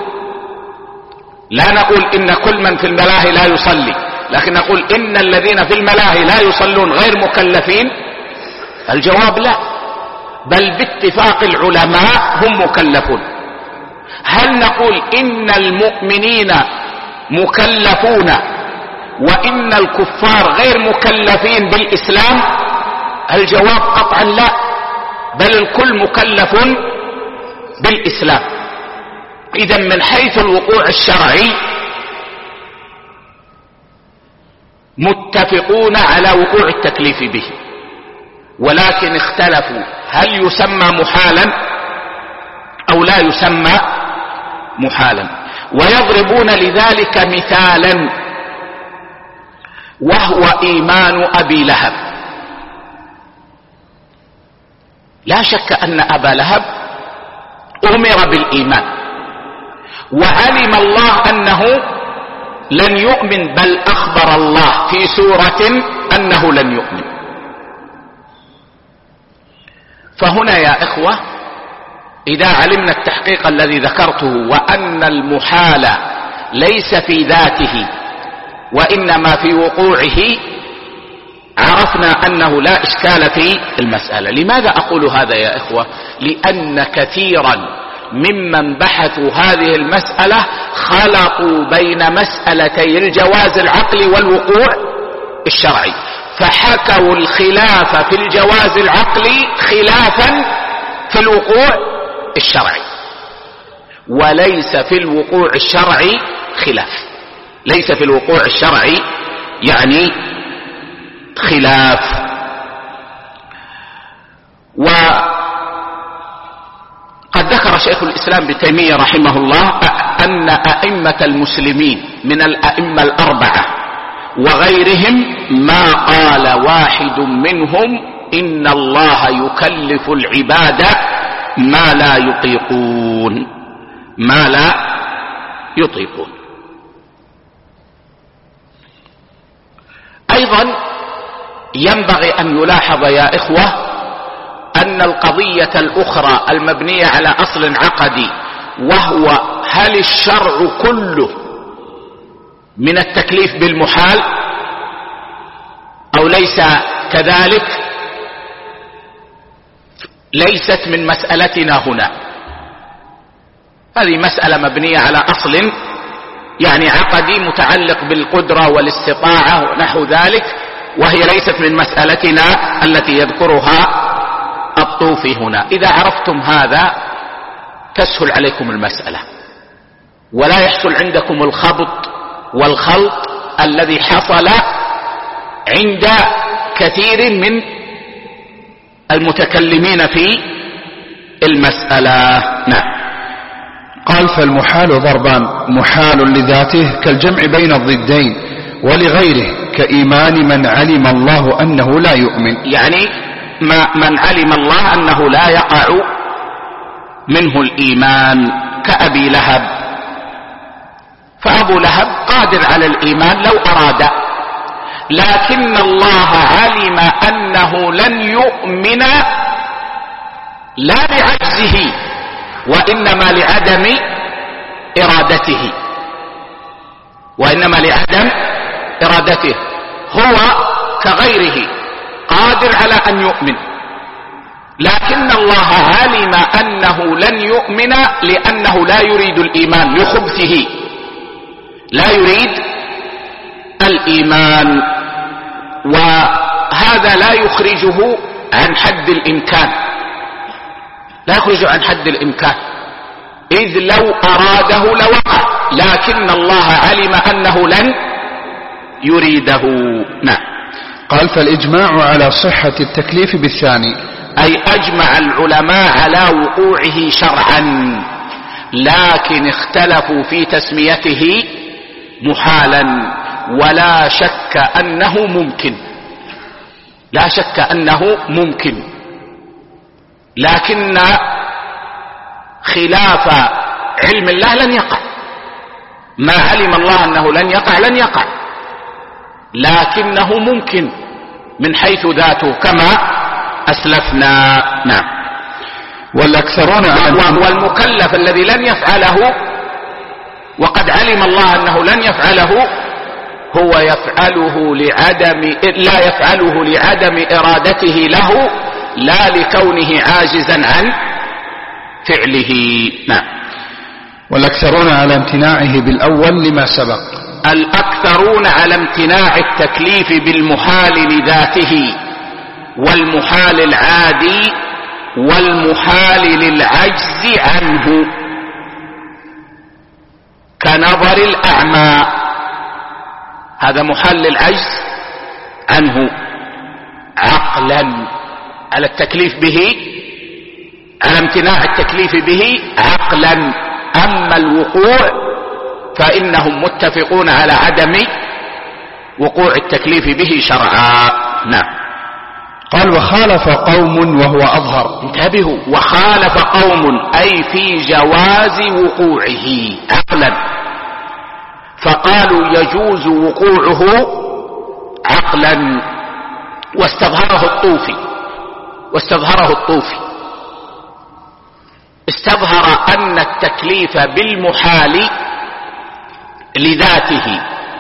لا نقول إن كل من في الملاهي لا يصلي، لكن نقول إن الذين في الملاهي لا يصلون غير مكلفين. الجواب لا، بل باتفاق العلماء هم مكلفون. هل نقول إن المؤمنين مكلفون وإن الكفار غير مكلفين بالإسلام؟ الجواب قطعا لا، بل الكل مكلف بالإسلام. إذن من حيث الوقوع الشرعي متفقون على وقوع التكليف به، ولكن اختلفوا هل يسمى محالا أو لا يسمى محالا. ويضربون لذلك مثالا وهو إيمان أبي لهب. لا شك أن أبا لهب أمر بالإيمان وعلم الله أنه لن يؤمن، بل أخبر الله في سورة أنه لن يؤمن. فهنا يا إخوة إذا علمنا التحقيق الذي ذكرته وأن المحال ليس في ذاته وإنما في وقوعه، عرفنا أنه لا إشكال في المسألة. لماذا أقول هذا يا إخوة؟ لأن كثيرا ممن بحثوا هذه المسألة خلطوا بين مسألتي الجواز العقلي والوقوع الشرعي، فحكوا الخلاف في الجواز العقلي خلافا في الوقوع الشرعي، وليس في الوقوع الشرعي خلاف، ليس في الوقوع الشرعي يعني خلاف. وقد ذكر شيخ الإسلام ابن تيمية رحمه الله أن أئمة المسلمين من الأئمة الأربعة وغيرهم ما قال واحد منهم إن الله يكلف العباد ما لا يطيقون، ما لا يطيقون. أيضا ينبغي أن يلاحظ يا إخوة أن القضية الأخرى المبنية على أصل عقدي، وهو هل الشرع كله من التكليف بالمحال أو ليس كذلك، ليست من مسألتنا هنا. هذه مسألة مبنية على أصل يعني عقدي متعلق بالقدرة والاستطاعة ونحو ذلك، وهي ليست من مسألتنا التي يذكرها الطوفي هنا. إذا عرفتم هذا تسهل عليكم المسألة ولا يحصل عندكم الخبط والخلط الذي حصل عند كثير من المتكلمين في المسألة. نعم. قال فالمحال ضربان: محال لذاته كالجمع بين الضدين، ولغيره كإيمان من علم الله أنه لا يؤمن، يعني ما من علم الله أنه لا يقع منه الإيمان، كأبي لهب. فأبو لهب قادر على الإيمان لو أراد، لكن الله علم أنه لن يؤمن لا بعجزه وإنما لعدم إرادته، وإنما لعدم إرادته. هو كغيره قادر على أن يؤمن، لكن الله علم أنه لن يؤمن لأنه لا يريد الإيمان لخبثه، لا يريد الإيمان، وهذا لا يخرجه عن حد الإمكان، لا يخرجه عن حد الإمكان، إذ لو أراده لوقع، لكن الله علم أنه لن يريده. نعم. قال فالإجماع على صحة التكليف بالثاني، أي أجمع العلماء على وقوعه شرعا، لكن اختلفوا في تسميته محالا، ولا شك أنه ممكن، لا شك أنه ممكن، لكن خلاف علم الله لن يقع. ما علم الله أنه لن يقع لن يقع، لكنه ممكن من حيث ذاته كما أسلفنا. نعم. والأكثرون والمكلف الذي لن يفعله وقد علم الله أنه لن يفعله هو يفعله لعدم لا يفعله لعدم إرادته له، لا لكونه عاجزا عن فعله. نعم. والأكثرون على امتناعه بالأول لما سبق، الأكثرون على امتناع التكليف بالمحال لذاته والمحال العادي والمحال للعجز عنه، كنظر الأعمى، هذا محال للعجز عنه عقلا، على التكليف به، على امتناع التكليف به عقلا. أما الوقوع فإنهم متفقون على عدم وقوع التكليف به شرعا. نعم. قال وخالف قوم وهو أظهر، انتبهوا، وخالف قوم أي في جواز وقوعه عقلا، فقالوا يجوز وقوعه عقلا، واستظهره الطوفي واستظهره الطوفي استظهر أن التكليف بالمحال لذاته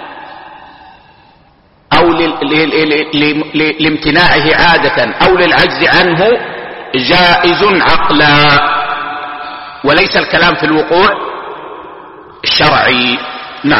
أو لامتناعه عادة أو للعجز عنه جائز عقلا، وليس الكلام في الوقوع الشرعي. نعم.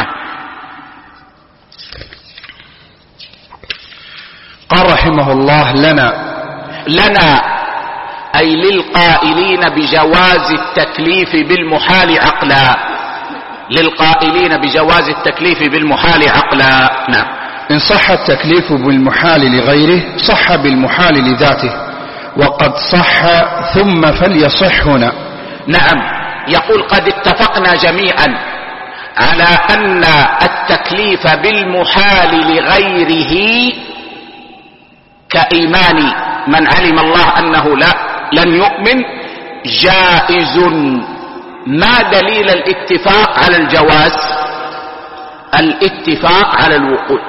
قال رحمه الله: لنا لنا أي للقائلين بجواز التكليف بالمحال عقلا، للقائلين بجواز التكليف بالمحال عقلا. نعم. إن صح التكليف بالمحال لغيره صح بالمحال لذاته، وقد صح ثم فليصح هنا. نعم. يقول: قد اتفقنا جميعا على أن التكليف بالمحال لغيره كإيمان من علم الله أنه لا لن يؤمن جائز. ما دليل الاتفاق على الجواز؟ الاتفاق على الوقوع.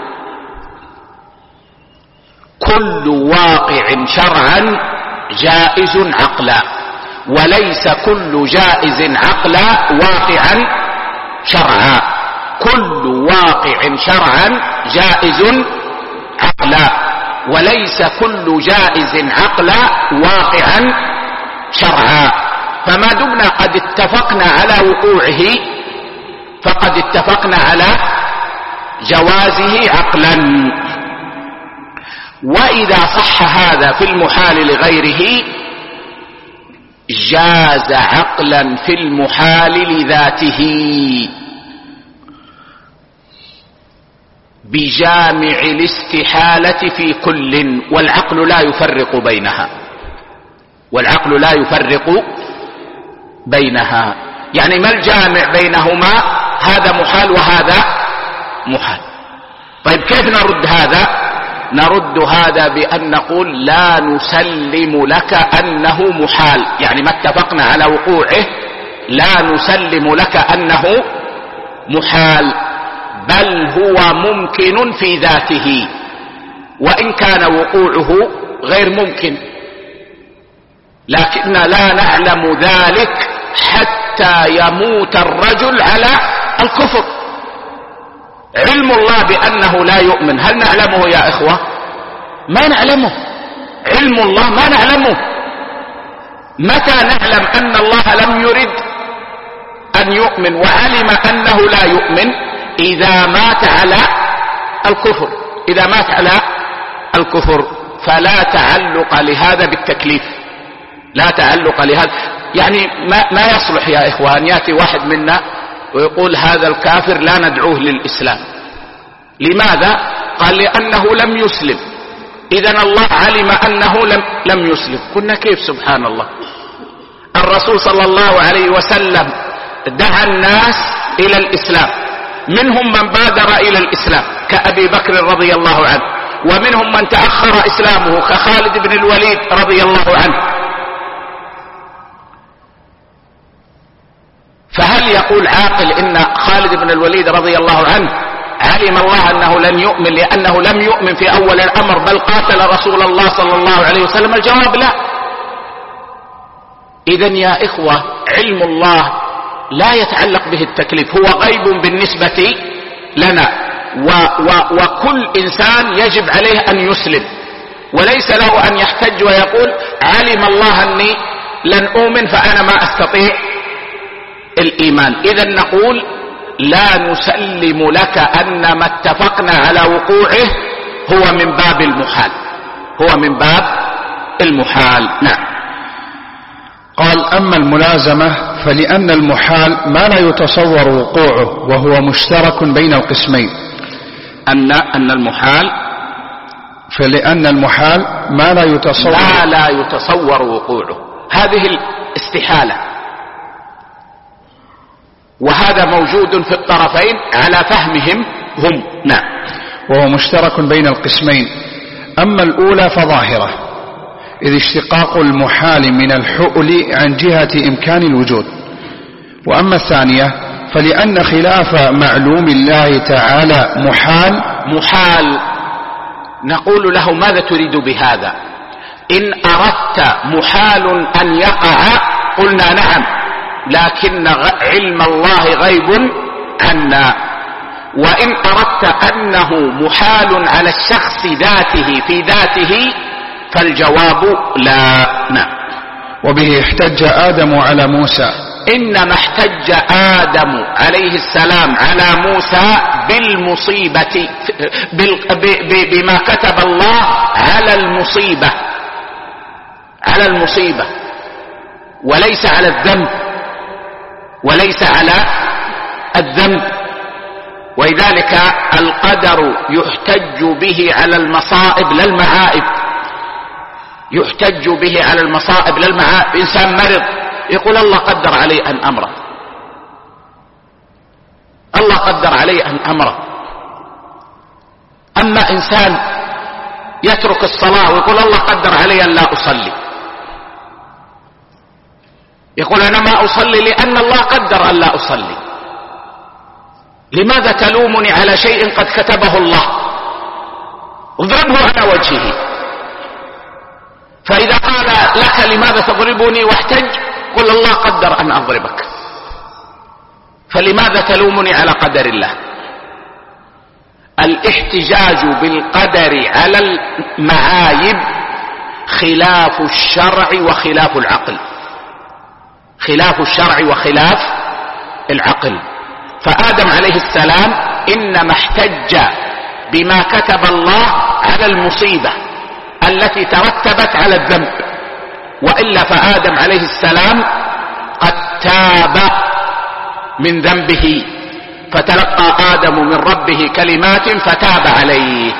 كل واقع شرعا جائز عقلا، وليس كل جائز عقلا واقعا شرعا. كل واقع شرعا جائز عقلا، وليس كل جائز عقلا واقعا شرعا. فما دمنا قد اتفقنا على وقوعه فقد اتفقنا على جوازه عقلا. وإذا صح هذا في المحال لغيره جاز عقلا في المحال لذاته بجامع الاستحالة في كل، والعقل لا يفرق بينها، والعقل لا يفرق بينها. يعني ما الجامع بينهما؟ هذا محال وهذا محال. طيب كيف نرد هذا؟ نرد هذا بأن نقول لا نسلم لك أنه محال، يعني ما اتفقنا على وقوعه لا نسلم لك أنه محال، بل هو ممكن في ذاته، وإن كان وقوعه غير ممكن، لكن لا نعلم ذلك حتى يموت الرجل على الكفر. علم الله بأنه لا يؤمن هل نعلمه يا إخوة؟ ما نعلمه. علم الله ما نعلمه. متى نعلم أن الله لم يرد أن يؤمن وعلم أنه لا يؤمن؟ إذا مات على الكفر، إذا مات على الكفر. فلا تعلق لهذا بالتكليف، لا تعلق لهذا. يعني ما, ما يصلح يا إخوان يأتي واحد منا ويقول هذا الكافر لا ندعوه للإسلام. لماذا؟ قال لأنه لم يسلم. إذن الله علم أنه لم, لم يسلم. قلنا كيف؟ سبحان الله. الرسول صلى الله عليه وسلم دعا الناس إلى الإسلام، منهم من بادر إلى الإسلام كأبي بكر رضي الله عنه، ومنهم من تأخر إسلامه كخالد بن الوليد رضي الله عنه. فهل يقول عاقل إن خالد بن الوليد رضي الله عنه علم الله أنه لن يؤمن لأنه لم يؤمن في أول الأمر بل قاتل رسول الله صلى الله عليه وسلم؟ الجواب لا. إذن يا إخوة علم الله لا يتعلق به التكليف، هو غيب بالنسبة لنا، و و وكل إنسان يجب عليه أن يسلم، وليس له أن يحتج ويقول علم الله أني لن أؤمن فأنا ما أستطيع الإيمان. إذن نقول لا نسلم لك أن ما اتفقنا على وقوعه هو من باب المحال، هو من باب المحال. نعم. قال: أما الملازمة فلأن المحال ما لا يتصور وقوعه وهو مشترك بين القسمين. أن أن المحال فلأن المحال ما لا يتصور ما لا يتصور وقوعه، هذه الاستحالة، وهذا موجود في الطرفين على فهمهم هم. نعم. وهو مشترك بين القسمين. أما الأولى فظاهرة، إذ اشتقاق المحال من الحؤل عن جهة إمكان الوجود. وأما الثانية فلأن خلاف معلوم الله تعالى محال. محال نقول له ماذا تريد بهذا؟ إن أردت محال أن يقع قلنا نعم، لكن علم الله غيب عنا. وإن أردت أنه محال على الشخص ذاته في ذاته فالجواب لا. نعم. وبه احتج آدم على موسى. إنما احتج آدم عليه السلام على موسى بالمصيبة، بما كتب الله على المصيبة، على المصيبة وليس على الذنب، وليس على الذنب. ولذلك القدر يحتج به على المصائب لا المعائب، يحتج به على المصائب لا المعائب. إنسان مرض يقول الله قدر علي أن أمرض، الله قدر علي أن أمرض. أما إنسان يترك الصلاة ويقول الله قدر علي أن لا أصلي، يقول أنا ما أصلي لأن الله قدر أن لا أصلي. لماذا تلومني على شيء قد كتبه الله؟ اضربه على وجهه. فإذا قال لك لماذا تضربني واحتج، قل الله قدر أن أضربك، فلماذا تلومني على قدر الله؟ الاحتجاج بالقدر على المعايب خلاف الشرع وخلاف العقل، خلاف الشرع وخلاف العقل. فآدم عليه السلام إنما احتج بما كتب الله على المصيبة التي ترتبت على الذنب، وإلا فآدم عليه السلام قد تاب من ذنبه، فتلقى آدم من ربه كلمات فتاب عليه،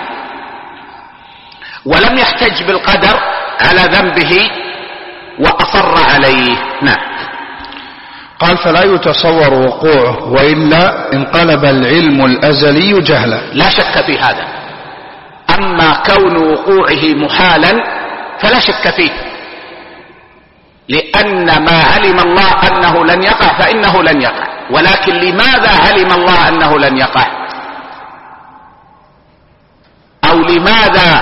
ولم يحتج بالقدر على ذنبه وأصر عليه. نعم. قال فلا يتصور وقوعه وإلا انقلب العلم الأزلي جهلا. لا شك في هذا. أما كون وقوعه محالا فلا شك فيه، لأن ما علم الله أنه لن يقع فإنه لن يقع. ولكن لماذا علم الله أنه لن يقع؟ أو لماذا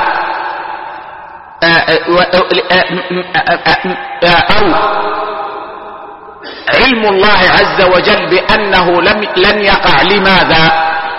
أو علم الله عز وجل بأنه لم لن يقع لماذا؟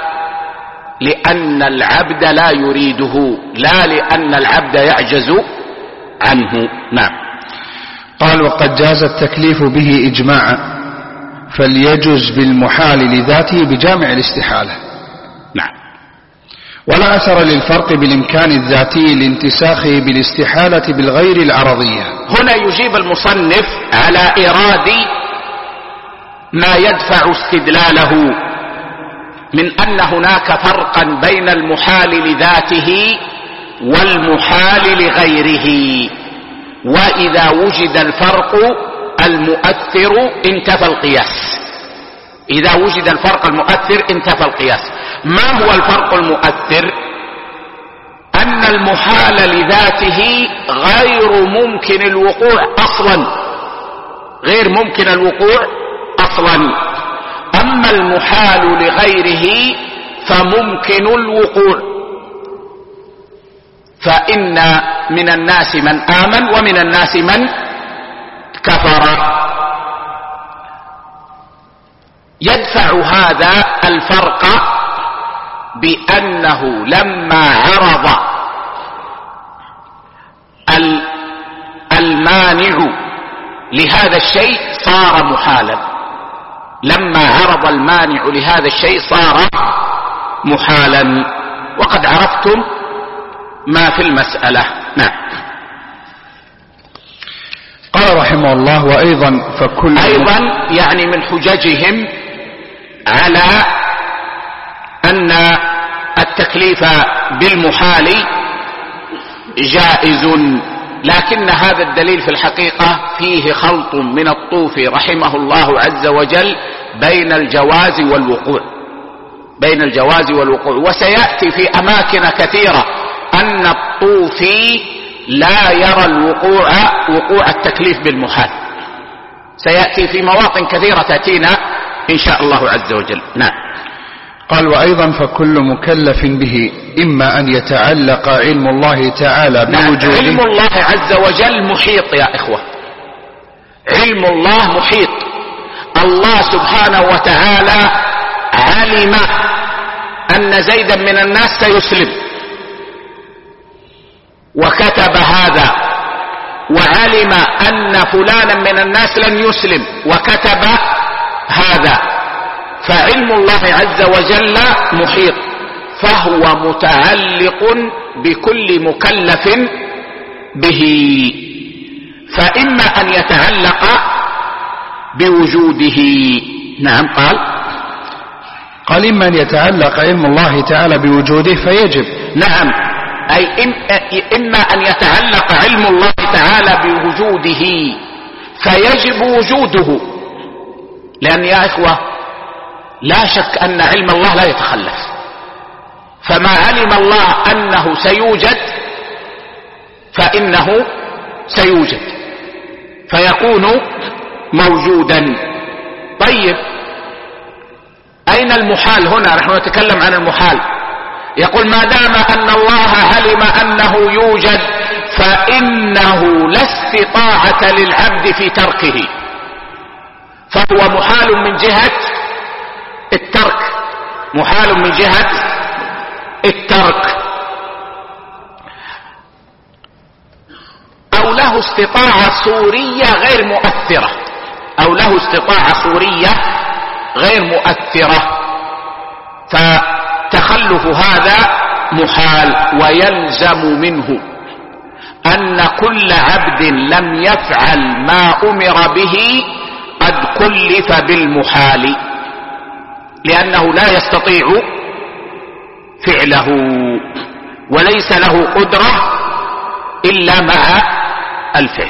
لأن العبد لا يريده، لا لأن العبد يعجز عنه. نعم. قال وقد جاز التكليف به إجماعا، فليجز بالمحال لذاته بجامع الاستحالة. نعم. ولا أثر للفرق بالإمكان الذاتي لانتساخه بالاستحالة بالغير العرضية. هنا يجيب المصنف على إيراد ما يدفع استدلاله من أن هناك فرقا بين المحال لذاته والمحال لغيره، وإذا وجد الفرق المؤثر انتفى القياس. إذا وجد الفرق المؤثر انتفى القياس. ما هو الفرق المؤثر؟ أن المحال لذاته غير ممكن الوقوع أصلا، غير ممكن الوقوع أصلا. أما المحال لغيره فممكن الوقوع. فإن من الناس من آمن ومن الناس من كفر. يدفع هذا الفرق بأنه لما عرض المانع لهذا الشيء صار محالا. لما عرض المانع لهذا الشيء صار محالا. وقد عرفتم ما في المسألة. نعم. قال رحمه الله وأيضا فكل أيضا يعني من حججهم على أن التكليف بالمحال جائز، لكن هذا الدليل في الحقيقة فيه خلط من الطوفي رحمه الله عز وجل بين الجواز والوقوع، بين الجواز والوقوع. وسيأتي في أماكن كثيرة أن الطوفي لا يرى الوقوع وقوع التكليف بالمحال، سيأتي في مواطن كثيرة تأتينا إن شاء الله عز وجل. نعم. قال وأيضا فكل مكلف به إما أن يتعلق علم الله تعالى بوجوده. نعم. علم الله عز وجل محيط يا إخوة، علم الله محيط. الله سبحانه وتعالى علم أن زيدا من الناس سيسلم وكتب هذا، وعلم أن فلانا من الناس لن يسلم وكتب هذا. فعلم الله عز وجل محيط، فهو متعلق بكل مكلف به، فإما أن يتعلق بوجوده. نعم. قال قال إما أن يتعلق علم الله تعالى بوجوده فيجب. نعم، أي إما أن يتعلق علم الله تعالى بوجوده فيجب وجوده، لأن يا إخوة لا شك أن علم الله لا يتخلف، فما علم الله أنه سيوجد فإنه سيوجد فيكون موجودا. طيب أين المحال هنا؟ نحن نتكلم عن المحال. يقول ما دام أن الله علم أنه يوجد فإنه لا استطاعة للعبد في تركه، فهو محال من جهة الترك، محال من جهة الترك، أو له استطاعة صورية غير مؤثرة، أو له استطاعة صورية غير مؤثرة، فتخلف هذا محال. ويلزم منه أن كل عبد لم يفعل ما أمر به قد كلف بالمحال، لأنه لا يستطيع فعله وليس له قدرة إلا مع الفعل.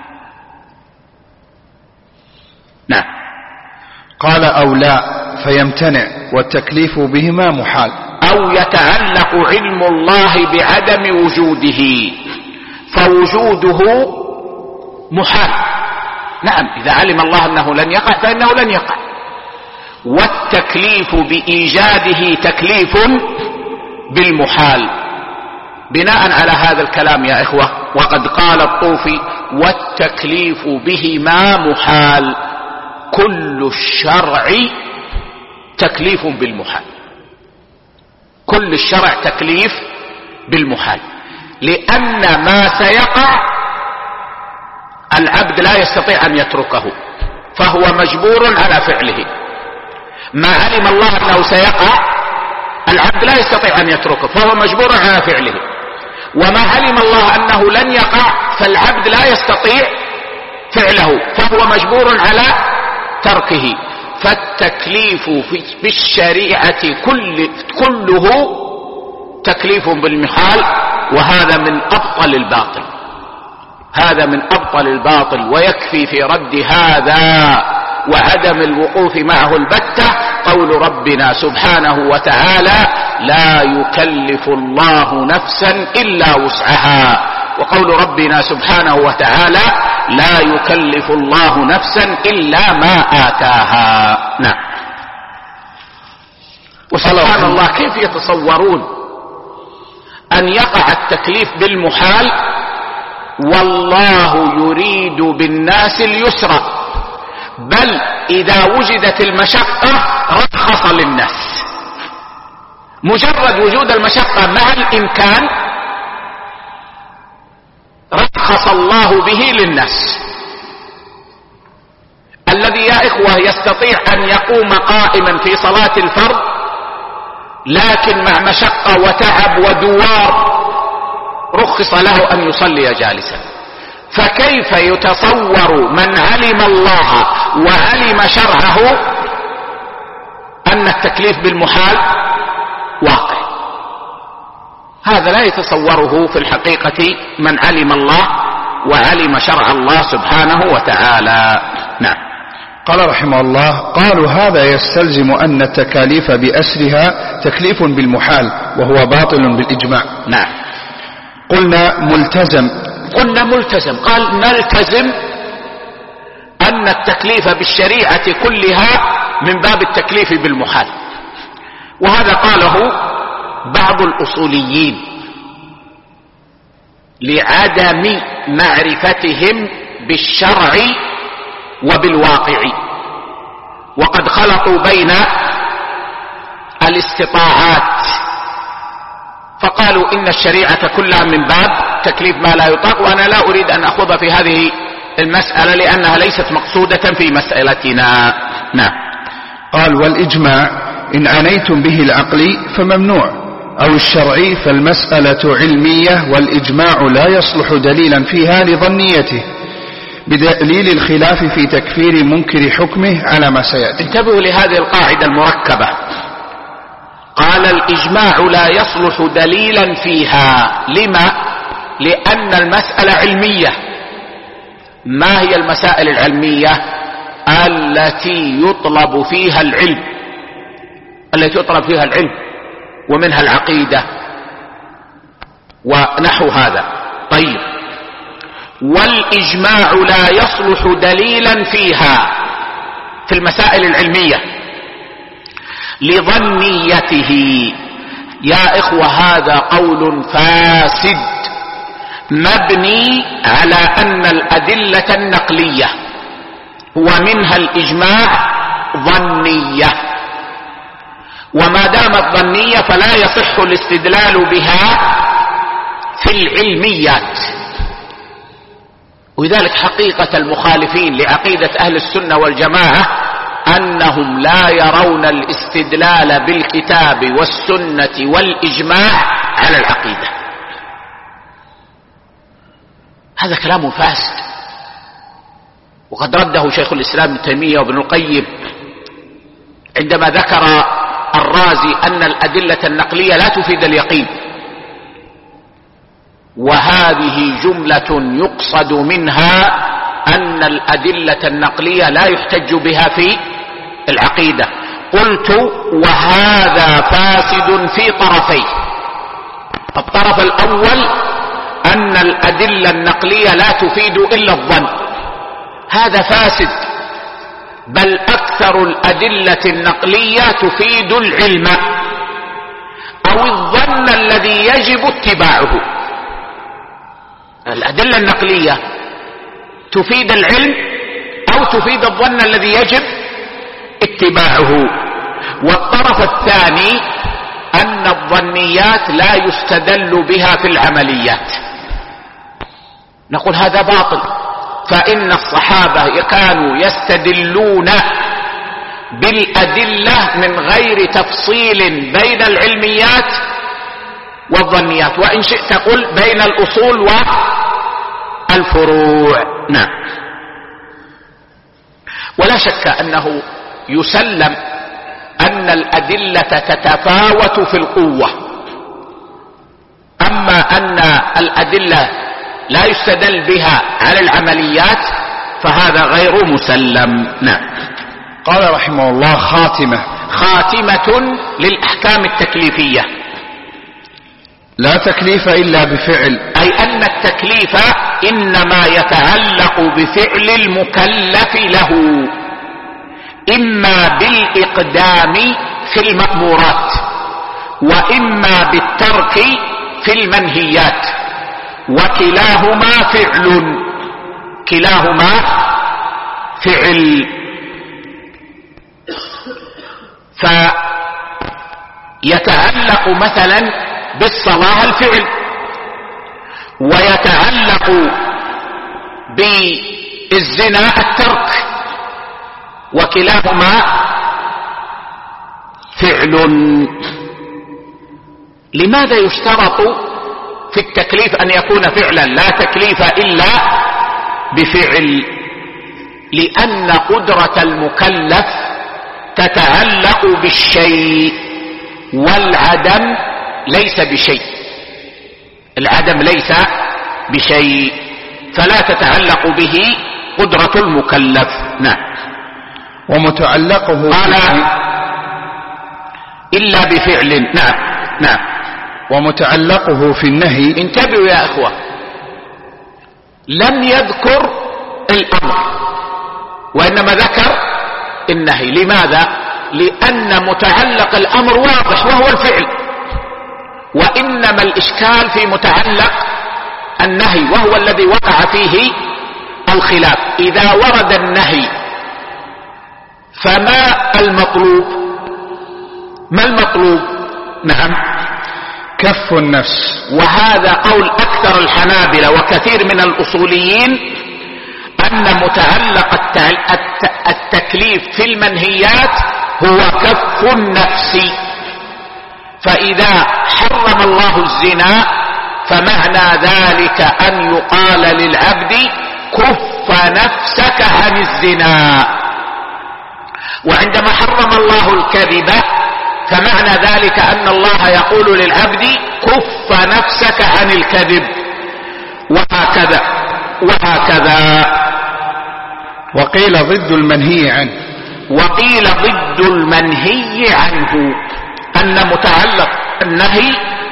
نعم. قال أو لا فيمتنع والتكليف بهما محال. أو يتعلق علم الله بعدم وجوده فوجوده محال. نعم، إذا علم الله أنه لن يقع فإنه لن يقع. والتكليف بإيجاده تكليف بالمحال. بناء على هذا الكلام يا إخوة، وقد قال الطوفي والتكليف بهما محال، كل الشرع تكليف بالمحال، كل الشرع تكليف بالمحال، لأن ما سيقع العبد لا يستطيع أن يتركه فهو مجبور على فعله. ما علم الله أنه سيقع العبد لا يستطيع أن يتركه فهو مجبور على فعله، وما علم الله أنه لن يقع فالعبد لا يستطيع فعله فهو مجبور على تركه. فالتكليف في الشريعة كل كله تكليف بالمحال، وهذا من أبطل الباطل، هذا من أبطل الباطل. ويكفي في رد هذا وعدم الوقوف معه البتة قول ربنا سبحانه وتعالى لا يكلف الله نفسا إلا وسعها، وقول ربنا سبحانه وتعالى لا يكلف الله نفسا إلا ما آتاها. نعم. وسبحان الله كيف يتصورون أن يقع التكليف بالمحال والله يريد بالناس اليسر، بل إذا وجدت المشقة رخص للناس. مجرد وجود المشقة مع الإمكان رخص الله به للناس. الذي يا إخوة يستطيع أن يقوم قائما في صلاة الفرض لكن مع مشقة وتعب ودوار رخص له أن يصلي جالسا، فكيف يتصور من علم الله وعلم شرعه أن التكليف بالمحال واقع؟ هذا لا يتصوره في الحقيقة من علم الله وعلم شرع الله سبحانه وتعالى. نعم. قال رحمه الله قالوا هذا يستلزم أن التكاليف بأسرها تكليف بالمحال وهو باطل بالإجماع. نعم. قلنا ملتزم قلنا ملتزم قال نلتزم أن التكليف بالشريعة كلها من باب التكليف بالمحال، وهذا قاله بعض الأصوليين لعدم معرفتهم بالشرع وبالواقع، وقد خلطوا بين الاستطاعات فقالوا إن الشريعة كلها من باب تكليف ما لا يطاق، وأنا لا أريد أن أخوض في هذه المسألة لأنها ليست مقصودة في مسألتنا. نعم. قال: والإجماع إن عنيتم به العقلي فممنوع، أو الشرعي فالمسألة علمية والإجماع لا يصلح دليلا فيها لظنيته بدليل الخلاف في تكفير منكر حكمه على ما سيأتي. انتبهوا لهذه القاعدة المركبة. قال: الإجماع لا يصلح دليلا فيها. لما؟ لأن المسألة علمية. ما هي المسائل العلمية؟ التي يطلب فيها العلم، التي يطلب فيها العلم ومنها العقيدة ونحو هذا. طيب، والإجماع لا يصلح دليلا فيها في المسائل العلمية لظنيته. يا إخوة، هذا قول فاسد مبني على أن الأدلة النقلية ومنها الإجماع ظنية، وما دامت ظنية فلا يصح الاستدلال بها في العلميات. ولذلك حقيقة المخالفين لعقيدة أهل السنة والجماعة أنهم لا يرون الاستدلال بالكتاب والسنة والإجماع على العقيدة. هذا كلام فاسد، وقد رده شيخ الإسلام ابن تيمية وابن القيم عندما ذكر الرازي أن الأدلة النقلية لا تفيد اليقين، وهذه جملة يقصد منها أن الأدلة النقلية لا يحتج بها في العقيدة. قلت: وهذا فاسد في طرفيه. الطرف الأول أن الأدلة النقلية لا تفيد إلا الظن، هذا فاسد، بل أكثر الأدلة النقلية تفيد العلم أو الظن الذي يجب اتباعه. الأدلة النقلية تفيد العلم أو تفيد الظن الذي يجب اتباعه. والطرف الثاني أن الظنيات لا يستدل بها في العمليات. نقول هذا باطل، فإن الصحابة كانوا يستدلون بالأدلة من غير تفصيل بين العلميات والظنيات، وإن شئت قل بين الأصول والفروع. نعم. ولا شك أنه يسلم أن الأدلة تتفاوت في القوة، أما أن الأدلة لا يستدل بها على العمليات فهذا غير مسلم. نعم. قال رحمه الله: خاتمة خاتمة للأحكام التكليفية. لا تكليف إلا بفعل، أي أن التكليف إنما يتعلق بفعل المكلف له، إما بالإقدام في المأمورات وإما بالترك في المنهيات، وكلاهما فعل، كلاهما فعل. فيتعلق مثلا بالصلاة الفعل، ويتعلق بالزنا الترك، وكلاهما فعل. لماذا يشترط في التكليف أن يكون فعلا؟ لا تكليف إلا بفعل، لأن قدرة المكلف تتعلق بالشيء، والعدم ليس بشيء، العدم ليس بشيء، فلا تتعلق به قدرة المكلف. نعم. ومتعلقه قال إلا بفعل. نعم. نعم. ومتعلقه في النهي. انتبهوا يا أخوة، لم يذكر الأمر وإنما ذكر النهي. لماذا؟ لأن متعلق الأمر واضح وهو الفعل، وإنما الإشكال في متعلق النهي وهو الذي وقع فيه الخلاف. إذا ورد النهي فما المطلوب؟ ما المطلوب؟ نعم، كف النفس. وهذا قول أكثر الحنابلة وكثير من الأصوليين، أن متعلق التكليف في المنهيات هو كف النفس. فإذا حرم الله الزنا فمعنى ذلك أن يقال للعبد كف نفسك عن الزنا. وعندما حرم الله الكذب فمعنى ذلك أن الله يقول للعبد كف نفسك عن الكذب، وهكذا وهكذا. وقيل ضد المنهي عنه. وقيل ضد المنهي عنه، أن متعلق النهي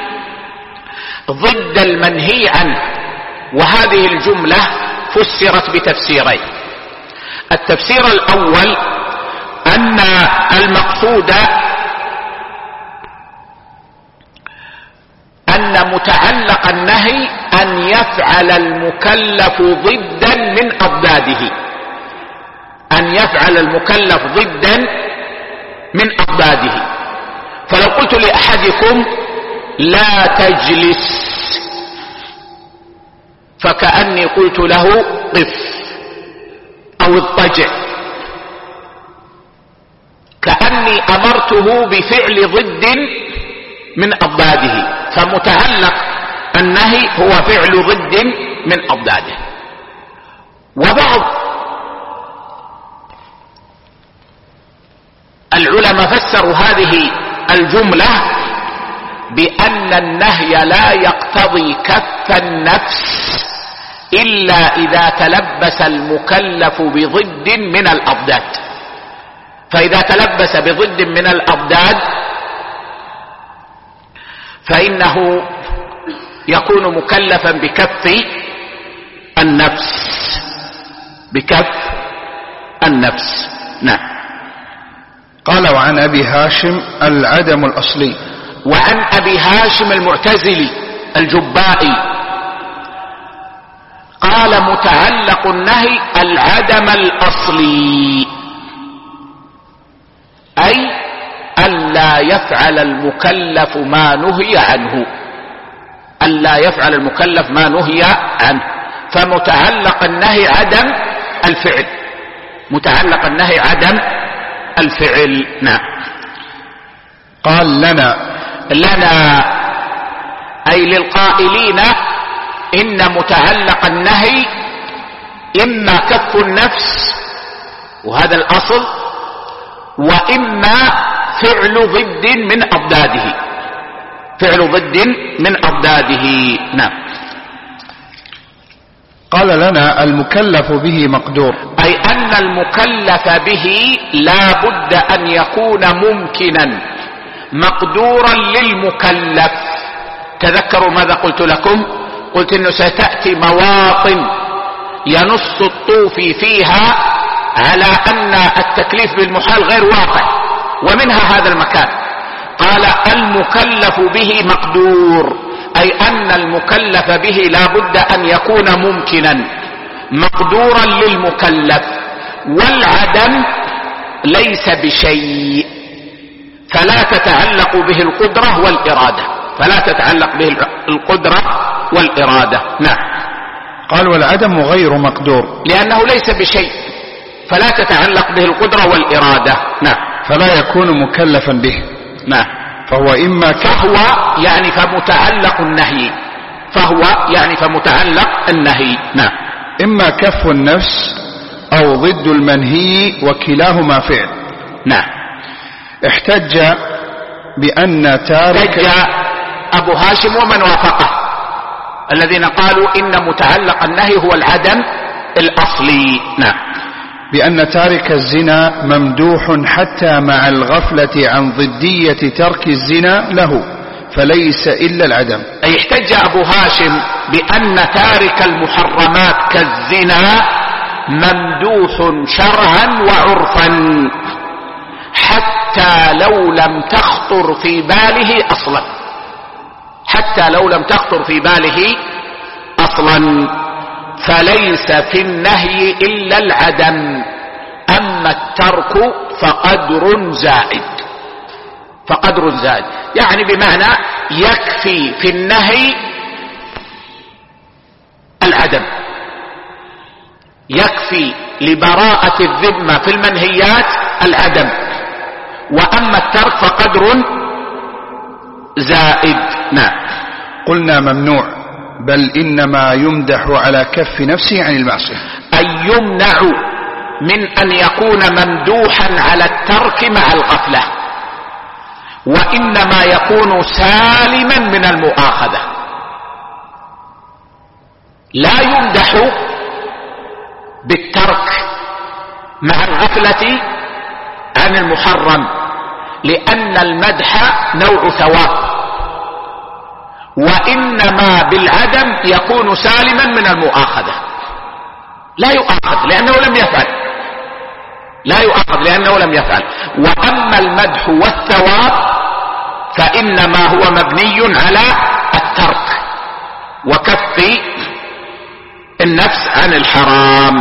ضد المنهي عنه. وهذه الجملة فسرت بتفسيرين. التفسير الأول أن المقصود أن متعلق النهي أن يفعل المكلف ضدا من أضداده، أن يفعل المكلف ضدا من أضداده. فلو قلت لأحدكم لا تجلس فكأني قلت له قف أو اضطجع، كأني أمرته بفعل ضد من أضداده. فمتعلق النهي هو فعل ضد من أضداده. وبعض العلماء فسروا هذه الجملة بأن النهي لا يقتضي كف النفس إلا إذا تلبس المكلف بضد من الأضداد. فإذا تلبس بضد من الأضداد فإنه يكون مكلفا بكف النفس، بكف النفس. نعم. قال وعن أبي هاشم العدم الأصلي. وعن أبي هاشم المعتزلي الجبائي قال متعلق النهي العدم الأصلي، أي ألا يفعل المكلف ما نهي عنه، ألا يفعل المكلف ما نهي عنه. فمتعلق النهي عدم الفعل، متعلق النهي عدم الفعل. نعم. قال لنا لنا أي للقائلين إن متعلق النهي إما كف النفس وهذا الأصل، وإما فعل ضد من أضداده، فعل ضد من أضداده. نعم. قال لنا المكلف به مقدور، أي أن المكلف به لا بد أن يكون ممكنا مقدورا للمكلف. تذكروا ماذا قلت لكم؟ قلت إنه ستأتي مواطن ينص الطوفي فيها على أن التكليف بالمحال غير واقع، ومنها هذا المكان. قال المكلف به مقدور، أي أن المكلف به لا بد أن يكون ممكنا مقدورا للمكلف. والعدم ليس بشيء، فلا تتعلق به القدرة والإرادة، فلا تتعلق به القدرة والإرادة. نعم. قال والعدم غير مقدور، لأنه ليس بشيء فلا تتعلق به القدرة والإرادة. نعم. فلا يكون مكلفا به. نعم. فهو إما فهو يعني فمتعلق النهي، فهو يعني فمتعلق النهي. نعم. إما كف النفس أو ضد المنهي وكلاهما فعل. نعم. احتج بأن تارك احتج أبو هاشم ومن وافقه الذين قالوا إن متعلق النهي هو العدم الأصلي. نعم. بأن تارك الزنا ممدوح حتى مع الغفلة عن ضدية ترك الزنا له، فليس إلا العدم. أي احتج أبو هاشم بأن تارك المحرمات كالزنا ممدوح شرعا وعرفا حتى لو لم تخطر في باله أصلا، حتى لو لم تخطر في باله أصلا. فليس في النهي إلا العدم، أما الترك فقدر زائد. فقدر زائد يعني بمعنى يكفي في النهي العدم، يكفي لبراءة الذمة في المنهيات العدم، وأما الترك فقدر زائد. نعم. قلنا ممنوع، بل إنما يمدح على كف نفسه عن المعصية، أي يمنع من أن يكون ممدوحا على الترك مع الغفلة، وإنما يكون سالما من المؤاخذة. لا يمدح بالترك مع الغفلة عن المحرم، لأن المدح نوع ثواب، وإنما بالعدم يكون سالما من المؤاخذة. لا يؤاخذ لأنه لم يفعل، لا يؤاخذ لأنه لم يفعل. وأما المدح والثواب فإنما هو مبني على الترك وكف النفس عن الحرام.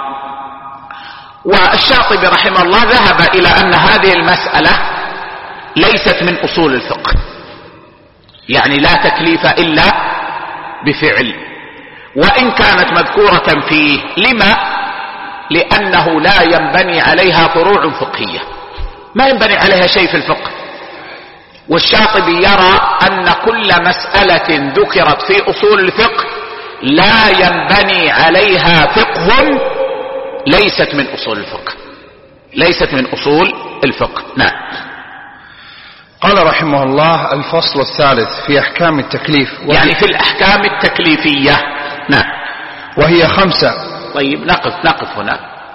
والشاطبي رحمه الله ذهب إلى أن هذه المسألة ليست من أصول الفقه، يعني لا تكليف إلا بفعل، وإن كانت مذكورة فيه. لما؟ لأنه لا ينبني عليها فروع فقهية، ما ينبني عليها شيء في الفقه. والشاطبي يرى أن كل مسألة ذكرت في أصول الفقه لا ينبني عليها فقه ليست من أصول الفقه، ليست من أصول الفقه. نعم. قال رحمه الله: الفصل الثالث في أحكام التكليف، يعني في الأحكام التكليفية. نعم. وهي خمسة. طيب نقف نقف هنا،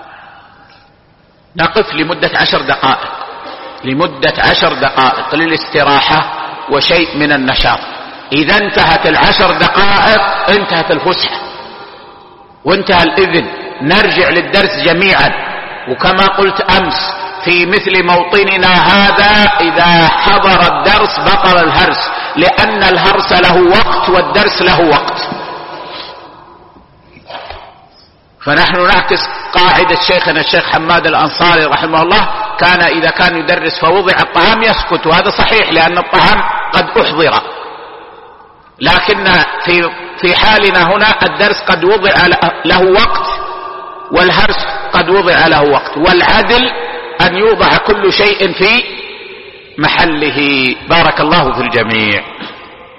نقف لمدة عشر دقائق، لمدة عشر دقائق للاستراحة وشيء من النشاط. إذا انتهت العشر دقائق انتهت الفسحة وانتهى الإذن، نرجع للدرس جميعا. وكما قلت أمس في مثل موطننا هذا إذا حضر الدرس بطل الهرس، لأن الهرس له وقت والدرس له وقت. فنحن نعكس قاعدة شيخنا الشيخ حماد الأنصاري رحمه الله، كان إذا كان يدرس فوضع الطعام يسكت، وهذا صحيح لأن الطعام قد أحضر، لكن في في حالنا هنا الدرس قد وضع له وقت والهرس قد وضع له وقت، والعدل أن يوضع كل شيء في محله. بارك الله في الجميع.